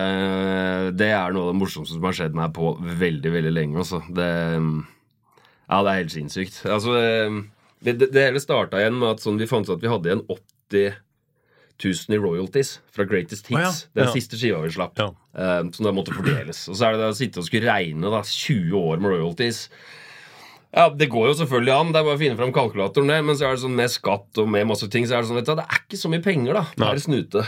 det er noe av det morsomste som har skjedd meg på veldig, veldig lenge også. Det, ja, det er helt sinnssykt altså, det, det, det hele startet igjen med at sånn, vi fant ut at vi hadde igjen åtti tusen i royalties fra Greatest Hits. Oh, ja. Det er ja. Siste skiva vi slapp. Ja. Uh, som da måtte fordeles. Og så er det da å sitte og skulle regne da, tjue år med royalties. Ja, det går jo selvfølgelig an. Det er bare å finne frem kalkulatoren der. Men så er det sånn med skatt og med masse ting, så er det sånn, vet du, det er ikke så mye penger da. Det er snute.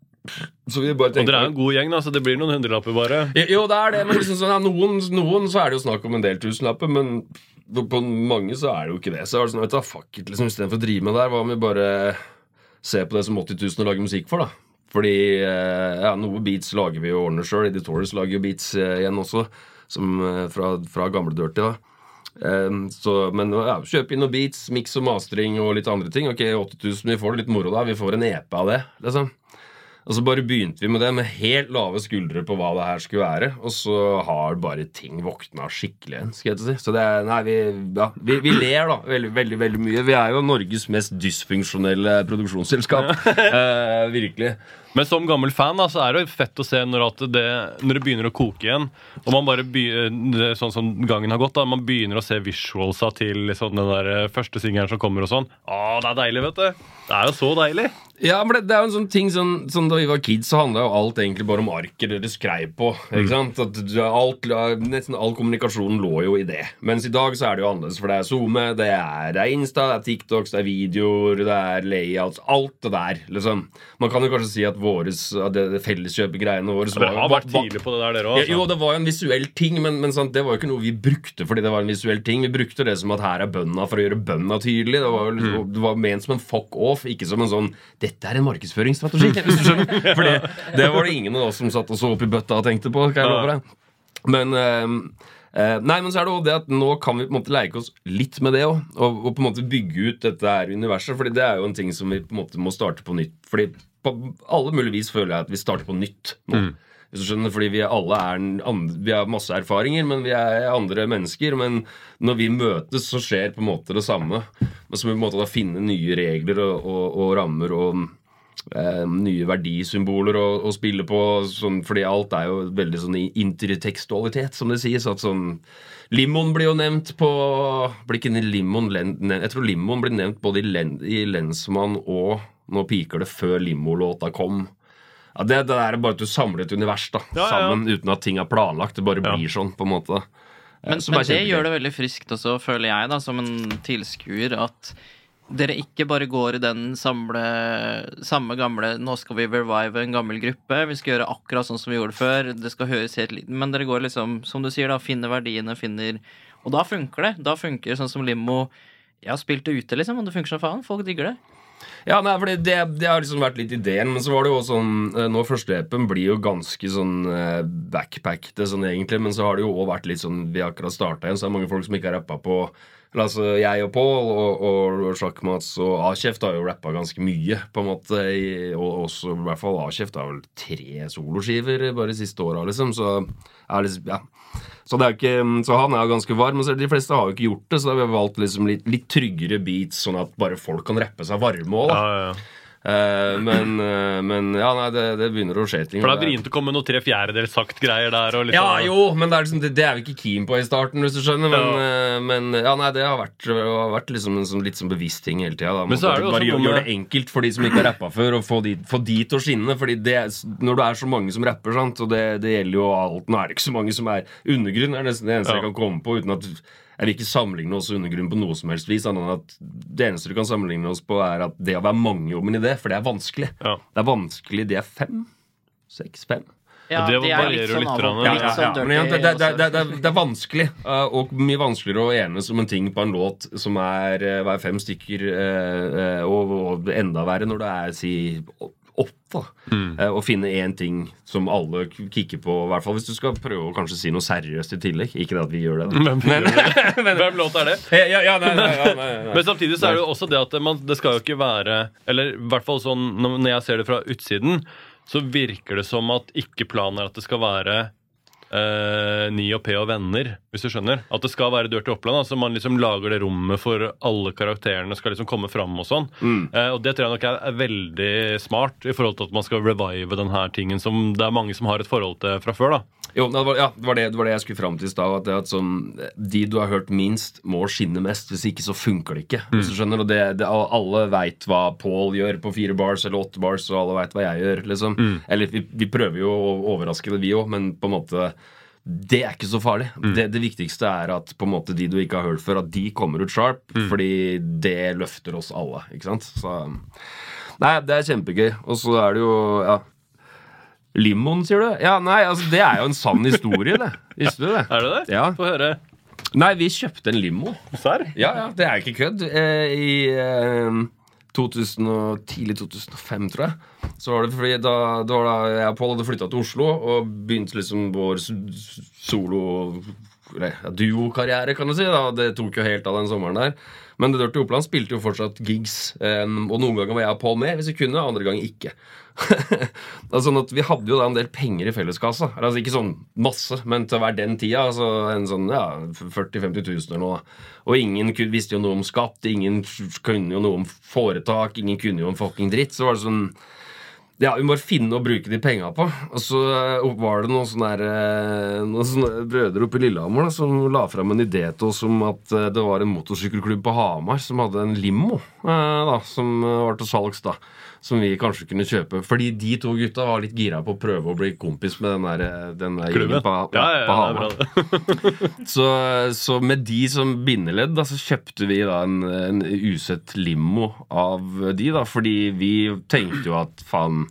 Så vi bare tenker, og dere er en god gjeng da, så det blir noen hundrelapper bare. Jo, det er det. Men liksom sånn, ja, noen, noen så er det jo snakk om en del tusenlapper, men på mange så er det jo ikke det. Så er det sånn, vet du, fuck it, liksom, i stedet for å drive med der, hva om vi bare se på det som åtti tusen å lage musikk for da. Fordi ja, noe beats lager vi jo ordner selv. Editors lager jo beats eh, igjen også, som eh, fra, fra gamle Dirty da. Eh, så, men ja, kjøp inn noen beats, mix og mastering og litt andre ting. Ok, åtti tusen, vi får det litt moro da. Vi får en E P av det, liksom. Og så bare begynte vi med det med helt lave skuldre på hva det her skulle være. Og så har bare ting våkna skikkelig igjen, skal jeg si. Så det er, nei, vi, ja, vi, vi ler da, veldig, veldig, veldig mye. Vi er jo Norges mest dysfunksjonelle produksjonsselskap. eh, virkelig. Men som gammel fan da, så er det jo fett å se når, at det, når det begynner å koke igjen. Og man bare begynner, sånn som gangen har gått da, man begynner å se visualsa til liksom, den der første singeren som kommer og sånn. Åh, det er deilig, vet du. Det er jo så deilig. Ja, men det, det er jo en sånn ting sånn, sånn da vi var kids, så handlet jo alt egentlig bare om arker dere skrev på, ikke sant? At alt, nesten all kommunikasjon lå jo i det. Mens i dag så er det jo annerledes, for det er Zoom, det er, det er Insta, det er TikToks, det er videoer, det er layouts, alt det der, liksom. Man kan jo kanskje si at våres, det, det felleskjøpegreiene våre Dere har vært tidlig på det der, dere også. Ja, jo, det var jo en visuell ting, men, men sant, det var jo ikke noe vi brukte fordi det var en visuell ting. Vi brukte det som at her er bønna for å gjøre bønna tydelig. Det var, jo, det var ment som en fuck off, ikke som en sånn, dette er en markedsføringsstrategi, hvis du skjønner. For det, det var det ingen av oss som satt og så opp i bøtta og tenkte på, kan jeg love deg. Men, uh, uh, nei, men så er det også det at nå kan vi på en måte leke oss litt med det også, og, og på en måte bygge ut dette her universet, fordi det er jo en ting som vi på en måte må starte på nytt. Fordi på alle mulige vis føler jeg at vi starter på nytt nå. Mm. Hvis du skjønner, fordi vi alle er andre, vi har masse erfaringer, men vi er andre mennesker, men når vi møtes så skjer på en måte det samme. Men så må vi på en måte da finne nye regler og, og, og rammer og eh, nye verdisymboler å, å spille på, sånn, fordi alt er jo veldig sånn intertekstualitet, som det sies, at sånn Limon blir jo nevnt på, blir ikke Limon, jeg tror Limon blir nevnt både i, len, i Lensmann og Nå piker det før Limo-låta kom. Ja, det, det er bare at du samler et univers da, ja, sammen ja. Uten at ting er planlagt. Det bare blir ja. Sånn på en måte. Men, men det gjør det veldig friskt også, føler jeg da, som en tilskuer, at dere ikke bare går i den samle, samme gamle, nå skal vi revive en gammel gruppe, vi skal gjøre akkurat sånn som vi gjorde før, det skal høres helt litt, men dere går liksom, som du sier da, finner verdiene, finner, og da funker det. Da funker det sånn som Limo, jeg har spilt det ute liksom, og det funker som faen, folk digger det. Ja, nei, for det, det har liksom vært litt ideen. Men så var det jo sånn, nå første epen blir jo ganske sånn uh, backpacked sånn egentlig, men så har det jo også vært litt sånn, vi har akkurat startet igjen, så er det mange folk som ikke har rappet på, altså jeg og Paul og, og, og Sjakkmats og A-Kjeft har jo rappet ganske mye på en måte, i, og også i hvert fall A-Kjeft har vel tre soloskiver bare de siste årene liksom, så er liksom, ja Så, det er ikke, så han er jo ganske varm, men de fleste har jo ikke gjort det, så da har vi valgt liksom litt, litt tryggere beats, sånn at bare folk kan rappe seg varme også, da. Ja, ja, ja. Uh, men, uh, men ja, nei, det, det begynner å skje ting. For det er vrient å komme noe tre fjerdedels sagt greier der og liksom. Ja, jo, men det er, liksom, det, det er vi ikke keen på i starten, hvis du skjønner. Men, ja. uh, men ja, nei, det har vært, har vært liksom en sånn, litt sånn bevisst ting hele tiden da. Men så er det jo bare gjøre gjør det enkelt for de som ikke har rappet før, og få de, få de til å skinne. Fordi det, når det er så mange som rapper, sant, og det, det gjelder jo alt. Nå er det ikke så mange som er undergrunn, er nesten det eneste ja. Jeg kan komme på, uten at jeg vil ikke sammenligne oss undergrunn på noe som helst vis, annet enn at det eneste du kan sammenligne oss på er at det å være mange om i det, for det er vanskelig. Ja. Det er vanskelig, det er fem, seks, fem. Ja, det, det er litt sånn av og ja, ja, ja. Men det, det, det, det, det er vanskelig, og mye vanskeligere å enes om en ting på en låt som er, er fem stykker, og, og enda verre når det er, si, åtte, mm. og finne en ting som alle kikker på, i hvert fall hvis du skal prøve å kanskje si noe seriøst i tillegg. Ikke det at vi gjør det. Men, men, men, hvem låt er det? Ja, ja, nei, nei, nei, nei, nei. Men samtidig så er det jo også det at man, det skal jo ikke være, eller i hvert fall sånn, når jeg ser det fra utsiden, så virker det som at ikke planen er at det skal være Uh, Ni og P og venner, hvis du skjønner. At det skal være dør til Oppland, altså man liksom lager det rommet for alle karakterene skal liksom komme fram og sånn. Mm. Uh, og det tror jeg nok er, er veldig smart i forhold til at man skal revive den her tingen som det er mange som har et forhold til fra før da. Jo, det var, ja, det var det, det var det jeg skulle frem til i sted, at, det, at sånn, de du har hørt minst må skinne mest, hvis ikke så funker det ikke, hvis du skjønner, og det, det, alle vet hva Paul gjør på fire bars eller åtte bars, og alle vet hva jeg gjør, liksom. Mm. Eller vi, vi prøver jo å overraske det vi også, men på en måte det er ikke så farlig. Mm. Det, det viktigste er at på en måte de du ikke har hørt før, at de kommer ut sharp, mm. fordi det løfter oss alle, ikke sant? Så, nei, det er kjempegøy, og så er det jo, ja, Limon, sier du? Ja, nei, altså det er jo en sann historie, det. Visste du det? Er det det? Ja. Få høre. Nei, vi kjøpte en limo. Serr? Ja, ja, det er ikke kødd. Eh, I eh, to tusen og, tidlig to tusen og fem, tror jeg. Så var det fordi da, da var da jeg og Paul hadde flyttet til Oslo, og begynte liksom vår solo duo-karriere, kan du si. Da. Det tok jo helt av den sommeren der. Men det Dirty Oppland spilte jo fortsatt gigs, um, og noen ganger var jeg og Paul med, hvis vi kunne, andre ganger ikke. Altså, sånn at vi hadde jo da en del penger i felleskassa. Altså ikke sånn masse, men til å være den tida, altså en sånn, ja, førti til femti tusen eller noe. Og ingen visste jo noe om skatt, ingen kunne jo noe om foretak, ingen kunne jo om fucking dritt, så var det sånn... Ja, vi må bare finne og bruke de penger på. Og så var det noen sånne, der, noen sånne brødre oppe i Lillehammer da, som la frem en idé til oss om at det var en motorsykkelklubb på Hamar som hadde en limo, da, som var til salgs da, som vi kanskje kunne kjøpe. Fordi de to gutta var litt gira på å prøve å bli kompis med den der, den der Klubben på, ja, ja, ja, på Hamar. så, så med de som bindeledd da, så kjøpte vi da en, en usett limo av de da, fordi vi tenkte jo at faen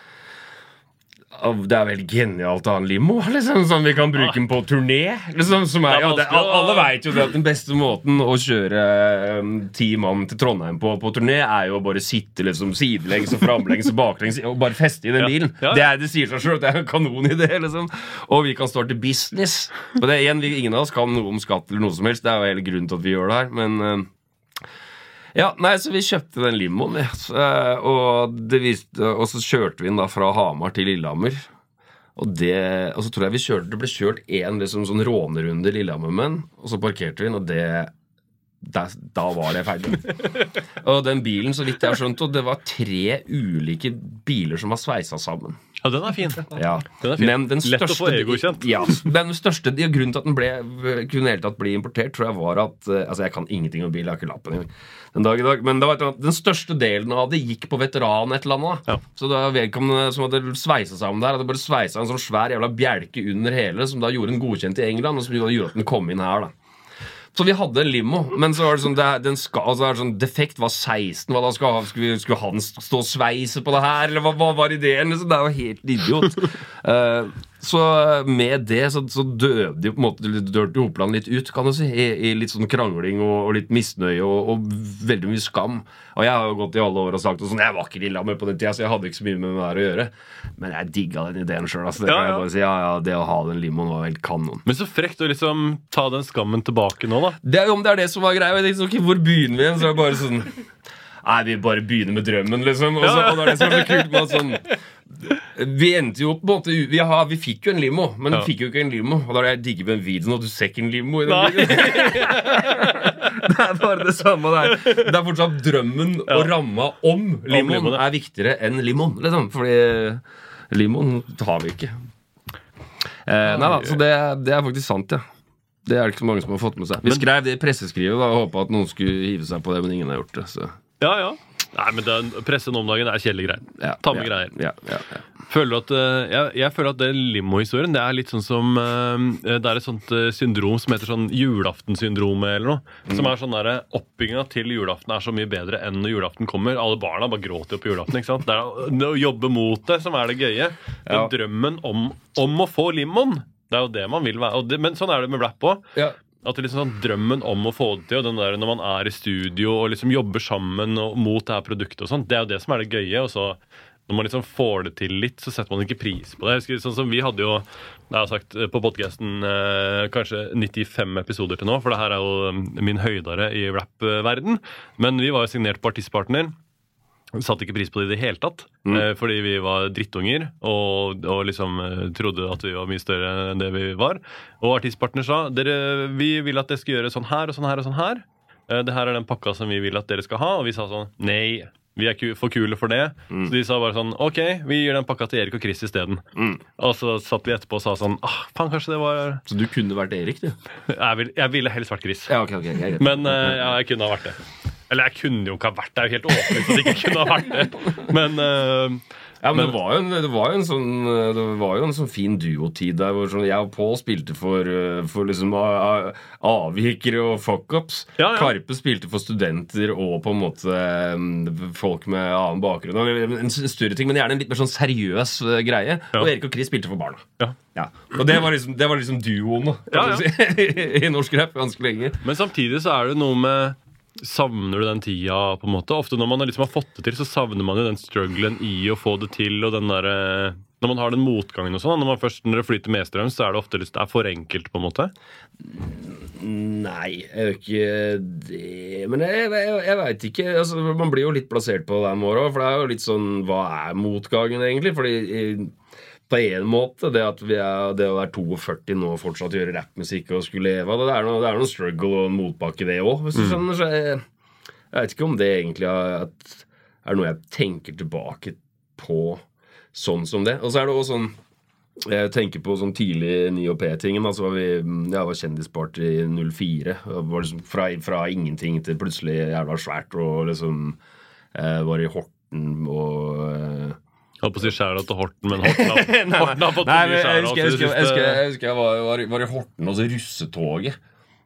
det er vel genialt å ha en limo liksom, sånn vi kan bruke den på turné liksom, som er, ja, det, alle vet jo det at den beste måten å kjøre um, ti mann til Trondheim på, på turné er jo å bare sitte liksom, sidelengs og framlengs og baklengs og bare feste i den bilen ja, ja. Det, er, det sier seg selv, det er en kanonidé liksom. Og vi kan starte business og det er igjen, vi, ingen av oss kan noe om skatt eller noe som helst, det er jo hele grunnen til at vi gjør det her men uh, ja, nei, så vi kjøpte den limoen ja. og, det viste, og så kjørte vi den da fra Hamar til Lillehammer og, det, og så tror jeg vi kjørte, det ble kjørt en liksom, sånn rånerunde i Lillehammer med den, og så parkerte vi den og det, der, da var det ferdig og den bilen så vidt jeg har skjønt og det var tre ulike biler som var sveiset sammen ja, den er fin, ja. Den er fin. Men den største, lett å få ego-kjent ja, den største de, grunnen til at den ble, kunne helt tatt bli importert tror jeg var at, altså jeg kan ingenting om bil, jeg har ikke lappen den dag i dag, men det var at den største delen av det gikk på veteran et eller annet ja. Så det var vedkommende som hadde sveiset sammen der hadde bare sveiset en sånn svær jævla bjelke under hele som da gjorde den godkjent i England og som gjorde at den kom inn her da så vi hadde en limo, men så var det sånn, det, den skal, altså, det sånn defekt var seksten, hva da skal ha, skulle, skulle han stå og sveise på det her, eller hva, hva var ideen? Så det er jo helt idiot. uh, så med det så, så døde jo på en måte, dørte Hopland litt ut, kan du si, i, i litt sånn krangling og, og litt misnøye og, og veldig mye skam. Og jeg har jo gått i alle år og sagt og sånn, jeg var ikke Lillehammer på den tida, så jeg hadde ikke så mye med det her å gjøre. Men jeg digget den ideen selv, altså. Det ja, kan jeg ja. bare si, ja, ja, det å ha den limoen var helt kanon. Men så frekt å liksom ta den skammen tilbake nå da. Det er jo om det er det som var greia. Jeg tenkte, okay, hvor begynner vi igjen? Så er det bare sånn nei, vi bare begynner med drømmen liksom. Og, så, og det er det som er så kult med sånn vi endte jo på en måte vi, har, vi fikk jo en limo, men ja. Vi fikk jo ikke en limo. Og da er det jeg digger med en video og du ser ikke en limo i den videoen. Det er bare det samme der. Det er fortsatt drømmen ja. Og ramma om limoen er viktigere enn limon liksom. Fordi limon har vi ikke eh, Nei da, så det, det er faktisk sant ja. Det er det ikke så mange som har fått med seg. Vi skrev det i presseskrivet da, og håpet at noen skulle hive seg på det, men ingen har gjort det så. Ja, ja. Nei, men den pressen om dagen er kjedelige greier. Ja, Tamme ja, greier. Ja, ja, ja. Føler du at, jeg, jeg føler at den limo-historien, det er litt sånn som det er et sånt syndrom som heter sånn julaftensyndromet eller noe. Mm. Som er sånn der, oppbyggingen til julaften er så mye bedre enn når julaften kommer. Alle barna bare gråter jo på julaften, ikke sant? Det er det å jobbe mot det som er det gøye. Den ja. Drømmen om, om å få limon, det er jo det man vil være. Og det, men sånn er det med rap også. Ja. At det er liksom sånn drømmen om å få det til, og den der når man er i studio og liksom jobber sammen og mot det her produktet og sånt, det er jo det som er det gøye, og så når man liksom får det til litt, så setter man ikke pris på det. Jeg husker, sånn som vi hadde jo, jeg har sagt på podcasten, eh, kanskje nittifem episoder til nå, for det her er jo min høydare i rap-verden, men vi var jo signert på artistpartner, vi satte ikke pris på det i det hele tatt, mm. eh, fordi vi var drittunger, og, og liksom eh, trodde at vi var mye større enn det vi var. Og artistpartner sa, dere, vi vil at det skal gjøre sånn her og sånn her og sånn her. Eh, det her er den pakka som vi vil at dere skal ha, og vi sa sånn, nei, vi er ku- for kule for det. Mm. Så de sa bare sånn, ok, vi gir den pakka til Erik og Chris i stedet. Mm. Og så satt vi etterpå og sa sånn, ah, faen, kanskje det var... Så du kunne vært Erik, du? jeg, vil, jeg ville helst vært Chris. Ja, ok, ok. Jeg Men eh, ja, jeg kunne ha vært det. Eller jeg kunne jo ikke ha vært det, det er jo helt åpent at jeg ikke kunne ha vært det. Men, uh, ja, men, men det, var jo en, det, var jo en sånn, det var jo en sånn fin duotid der hvor sånn, jeg og Paul spilte for, for liksom avvikere og fuck-ups. Ja, ja. Karpe spilte for studenter og på en måte folk med annen bakgrunn. En større ting, men gjerne en litt mer sånn seriøs greie. Ja. Og Erik og Chris spilte for barna. Ja. Ja. Og det var liksom, det var liksom duoen kan ja, ja. Si, i norsk rap ganske lenge. Men samtidig så er det noe med savner du den tida på en måte? Ofte når man liksom har fått det til, så savner man jo den strugglen i å få det til, og den der, når man har den motgangen og sånn, når man først når det flyter medstrøm, så er det ofte det er for enkelt på en måte. Nei, jeg er jo ikke det, men jeg, jeg, jeg vet ikke, altså, man blir jo litt plassert på den måten, for det er jo litt sånn, hva er motgangen egentlig? Fordi på en måte, det at vi er, det å være førti nå og fortsatt gjøre rappmusikk og skulle leve av det, det er noe, det er noe struggle og en motbakke det også, hvis du skjønner. Så jeg, jeg vet ikke om det egentlig er, er noe jeg tenker tilbake på sånn som det. Og så er det også sånn jeg tenker på sånn tidlig ni O P-tingen. Altså var vi ja, var kjendispart i null fire. Var liksom fra, fra ingenting til plutselig jævla svært. Og liksom eh, var i Horten og eh, Jeg holdt på å si skjæra til Horten, men Horten har, Horten har fått Nei, mye jeg skjæra. husker jeg, husker, jeg, husker, jeg, husker jeg var, var, var i Horten, og så russetoget.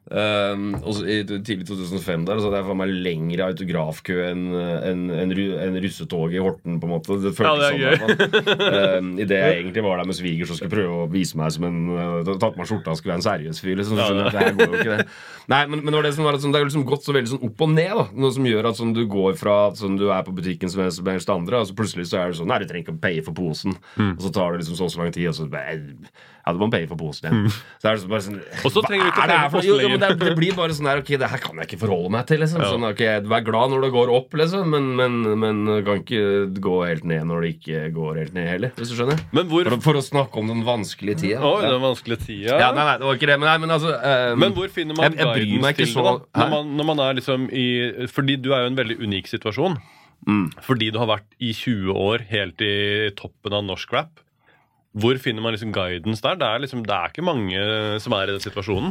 Um, og så, I tidlig to tusen og fem der så hadde jeg for meg lengre autografkø enn en, en, en russetog i Horten, på en måte. Det føltes ja, det sånn. um, I det jeg egentlig var der med svigers og skulle prøve å vise meg som en uh, tatt meg skjorta og skulle være en seriøs fyr. Liksom, så skjønner jeg at det her går jo ikke det. Nei, men, men det, var det, som var, sånn, det er liksom gått så veldig sånn opp og ned, da. Noe som gjør at sånn, du går fra sånn, du er på butikken som helst, som helst andre, og så plutselig så er det sånn, nei, du trenger ikke å paye for posen. Mm. Og så tar det liksom så, så lang tid, og så ja, du må paye for posen igjen. Mm. Så er det så bare sånn, og så trenger du ikke å paye for posen lenger. Jo, men det, det blir bare sånn der, ok, det her kan jeg ikke forholde meg til, liksom. Ja. Sånn, ok, du er glad når det går opp, liksom, men, men, men kan ikke gå helt ned når det ikke går helt ned heller, hvis du skjønner. Men hvor... for, for å snakke om den vanskelige tida. Oi, den vanskelige tida. Ja, nei, nei, det var ikke det, men, nei, men altså... Um, men hvor finner man guidance til det, da? Når man, når man er liksom i... Fordi du er jo en veldig unik situasjon. Mm. Fordi du har vært i tjue år helt i toppen av norsk rap. Hvor finner man liksom guidance der? Det er, liksom, det er ikke mange som er i den situasjonen.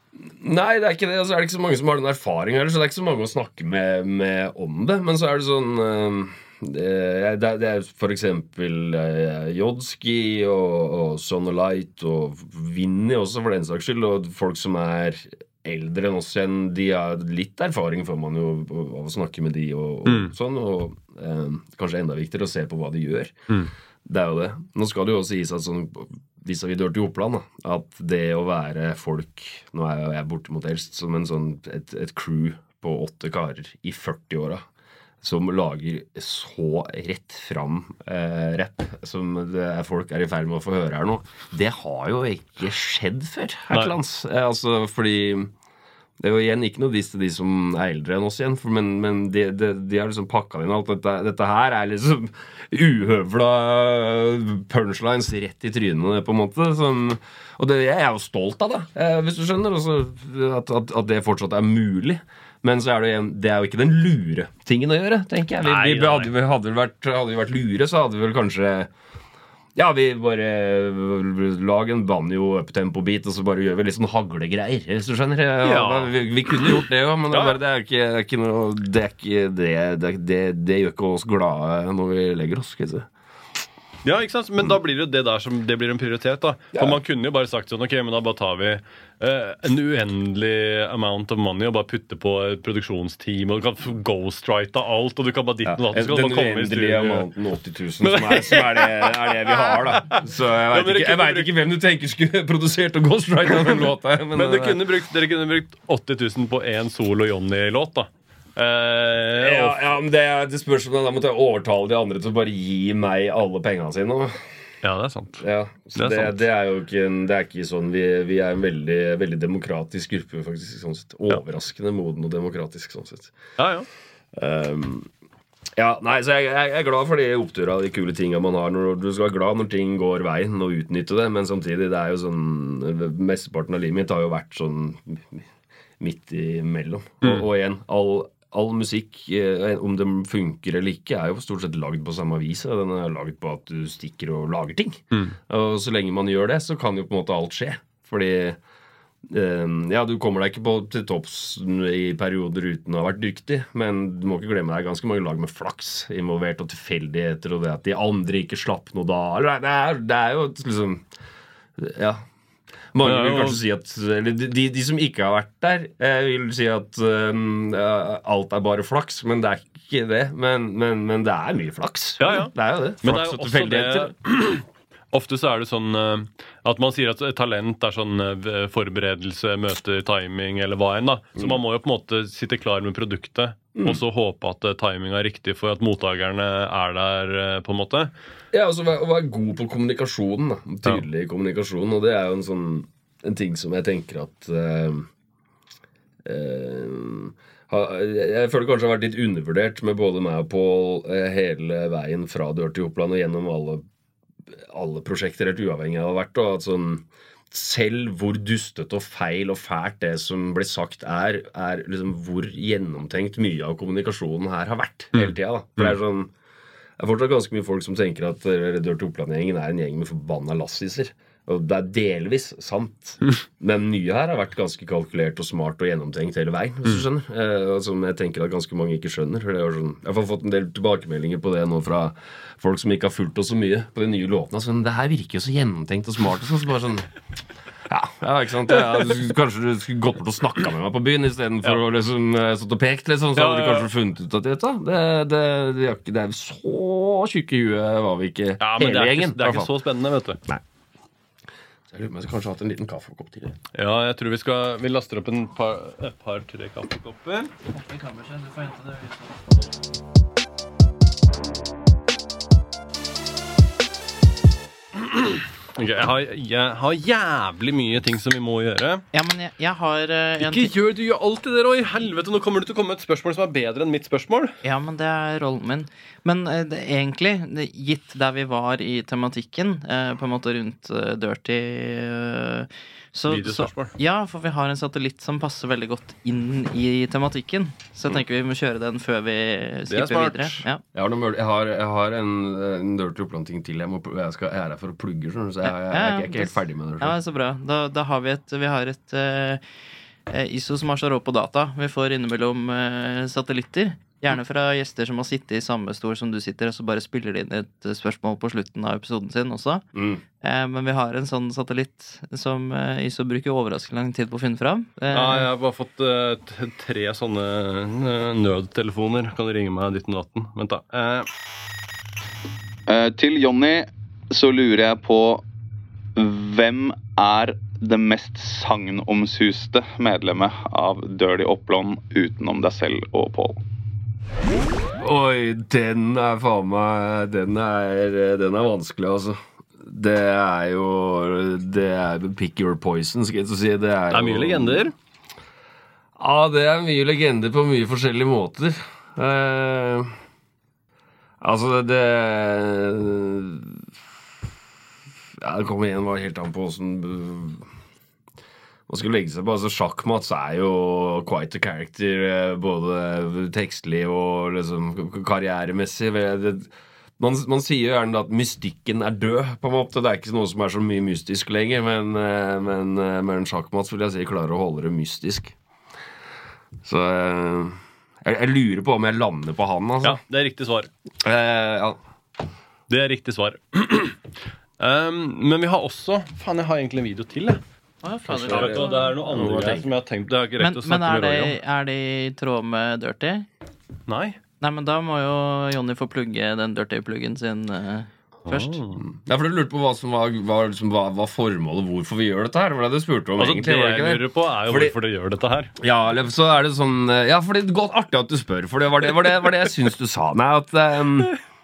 Nei, det er ikke det. Altså, er det ikke så mange som har den erfaringen heller, så det er ikke så mange å snakke med, med om det. Men så er det sånn uh, det, det, det er for eksempel uh, Jodski og, og Sonolight og Vinny også, for den saks skyld. Og folk som er eldre enn oss igjen, de har litt erfaring, får man jo av å snakke med de og, og mm. sånn. Og uh, kanskje enda viktigere å se på hva de gjør. Mm. Det er jo det. Nå skal det jo også sies at sånn, hvis vi dør til Oppland, da, at det å være folk, nå er jeg borte mot eldst, som en sånn, et, et crew på åtte karer i førti-åra, som lager så rett fram eh, rap, som det er, folk er i ferd med å få høre her nå, det har jo ikke skjedd før, her til lands. Eh, altså, fordi... Det er jo igjen ikke noe diss til de som er eldre enn oss igjen, for, men, men de, de, de har liksom pakket inn alt. Dette, dette her er liksom uhøvla punchlines rett i trynene, på en måte. Som, og det, jeg er jo stolt av det, eh, hvis du skjønner, altså, at, at, at det fortsatt er mulig. Men så er det, igjen, det er jo ikke den lure tingen å gjøre, tenker jeg. Vi, nei, vi, hadde, vi hadde, vært, hadde vi vært lure, så hadde vi vel kanskje... Ja, vi bare lager en banjo-uptempo-bit, og så bare gjør vi litt sånn haglegreier, hvis du skjønner. Ja. Vi, vi kunne gjort det jo, men det er, bare, det er ikke, det er ikke noe, det er ikke det, det, det, det gjør ikke oss glade når vi legger oss, skal jeg si. Ja, ikke sant? Men da blir det det der som det blir en prioritet, da. For ja. Man kunne jo bare sagt sånn, ok, men da bare tar vi uh, en uendelig amount of money og bare putte på et produksjonsteam, og du kan ghostwrite alt, og du kan bare ditten og datten. Den uendelige amounten åtti tusen, som, er, som er, det, er det vi har, da. Så jeg vet, ja, ikke, jeg vet brukt... ikke hvem du tenker skulle produsert og ghostwrite den låta. Men, men kunne brukt, dere kunne brukt åtti tusen på en Solo Johnny-låt, da. Uh, ja, ja, men det, det spørs om da måtte jeg overtale de andre til å bare gi meg alle pengene sine. Ja, det er sant. Ja, så det, er, det, sant. Det er jo ikke, det er ikke sånn vi, vi er en veldig, veldig demokratisk gruppe, faktisk, sånn sett. Overraskende moden og demokratisk, sånn sett. Ja, ja. Um, ja, nei, så jeg, jeg er glad for de oppturer, de kule tingene man har. Når, du skal være glad når ting går veien og utnytte det, men samtidig, det er jo sånn, mesteparten av livet mitt har jo vært sånn midt imellom. Mm. Og, og igjen, all All musikk, om det funker eller ikke, er jo stort sett laget på samme vis. Den er laget på at du stikker og lager ting. Mm. Og så lenge man gjør det, så kan jo på en måte alt skje. Fordi ja, du kommer deg ikke på, til topps i perioder uten å ha vært dyktig, men du må ikke glemme deg ganske mange lag med flaks involvert og tilfeldigheter, og det at de andre ikke slapp noe da. Det er, det er jo liksom... Ja... Mange vil kanskje si at eller de, de som ikke har vært der, vil si at um, alt er bare flaks, men det er ikke det. Men, men, men det er mye flaks. Ja, ja. Det er jo det. Flaks men det er jo og tilfeldigheter. Det, ofte så er det sånn at man sier at talent er sånn forberedelse, møter, timing eller hva enn da. Så man må jo på en måte sitte klar med produktet, mm. og så håpe at timing er riktig for at mottakerne er der på en måte. Ja, altså å være god på kommunikasjon, da. Tydelig ja. Kommunikasjon, og det er jo en sånn en ting som jeg tenker at uh, uh, ha, jeg føler kanskje har vært litt undervurdert med både meg og Paul uh, hele veien fra dør til Oppland og gjennom alle, alle prosjekter helt uavhengig av hvert, og at sånn selv hvor dustet og feil og fælt det som ble sagt er, er liksom hvor gjennomtenkt mye av kommunikasjonen her har vært hele tiden da. For det er sånn Det er fortsatt ganske mye folk som tenker at Dirty Oppland-gjengen er en gjeng med forbanna lassiser. Og det er delvis sant. Men nye her har vært ganske kalkulert og smart og gjennomtenkt hele veien, hvis du skjønner. Eh, som jeg tenker at ganske mange ikke skjønner. Det er sånn, jeg har fått en del tilbakemeldinger på det nå fra folk som ikke har fulgt oss så mye på de nye låtene. Altså, det her virker jo så gjennomtenkt og smart. Og sånn, så bare sånn ja, ja, ikke sant? Ja, du, kanskje du skulle gått bort og snakket med meg på byen i stedet for ja. å liksom stått og pekt, liksom, så hadde du kanskje funnet ut at det, det, det, det, det er så tjukke i huet var vi ikke ja, hele det er gjengen. Ikke, det er ikke så spennende, vet du. Nei. Så jeg lurer på om jeg kanskje hatt en liten kaffekopp til det. Ja, jeg tror vi skal, vi laster opp en par, et par tre kaffekopper. Oppe i kammerset, du får hente det. Okay, jeg, har, jeg har jævlig mye ting som vi må gjøre. Ja, men jeg, jeg har uh, Ikke gjør, du gjør alltid det, Roy. Helvete, nå kommer du til å komme med et spørsmål som er bedre enn mitt spørsmål. Ja, men det er rollen min. Men uh, det, egentlig, det, gitt der vi var i tematikken, uh, på en måte rundt uh, Dirty uh, så, så, ja, for vi har en satellitt som passer veldig godt inn i tematikken. Så jeg tenker vi må kjøre den før vi skipper videre. Ja. Jeg har, noe, jeg har, jeg har en, en Dirty Oppland-ting til. Jeg, må, jeg, skal, jeg er her for å plugge, så jeg, jeg, jeg, jeg, jeg er ikke helt ferdig med det. Ja, så bra. Da, da har vi et, vi har et uh, I S O som har så rå på data. Vi får innimellom uh, satellitter. Gjerne fra gjester som har sittet i samme stol som du sitter, og så bare spiller de inn et spørsmål på slutten av episoden sin også. Mm. Eh, men vi har en sånn satellitt som eh, I S O bruker overraskende lang tid på å finne fram. Eh, ja, jeg har bare fått uh, tre sånne uh, nødtelefoner. Kan du ringe meg ditten og datten? Vent da. Uh. Uh, til Jonny så lurer jeg på hvem er det mest sagnomsuste medlemmet av Dirty Oppland utenom deg selv og Paul? Oi, den er faen meg Den er, den er vanskelig, altså. Det er jo Det er pick your poison, skal jeg si. Det er, det er mye jo, legender. Ja, det er mye legender på mye forskjellige måter. Eh, altså, det Ja, det kommer igjen var helt an på hvordan man skulle legge seg på. Altså, sjakkmatt så er jo quite a character, både tekstlig og liksom karrieremessig. Man, man sier jo gjerne at mystikken er død, på en måte. Det er ikke noe som er så mye mystisk lenger, men, men, men en sjakkmatt vil jeg si klarer å holde det mystisk. Så jeg, jeg lurer på om jeg lander på han, altså. Ja, det er riktig svar. Eh, ja. Det er riktig svar. um, men vi har også Faen, jeg har egentlig en video til, jeg. Ah, faen, det, er, det er noe andre greier som jeg har tenkt. Det er ikke rett men, å snakke men er med Roy om. det, er det i tråd med Dirty? Nei. Nei, men da må jo Jonny få plugge den Dirty-pluggen sin uh, først. Oh. Ja, for du lurte på hva som var, var, liksom, var, var formålet, hvorfor vi gjør dette her. Hva det du spurte om altså, egentlig? Det jeg lurer på er jo fordi, hvorfor du gjør dette her. Ja, så er det sånn Ja, for det er godt artig at du spør, for det var det, var det, var det jeg syns du sa. Nei, at um,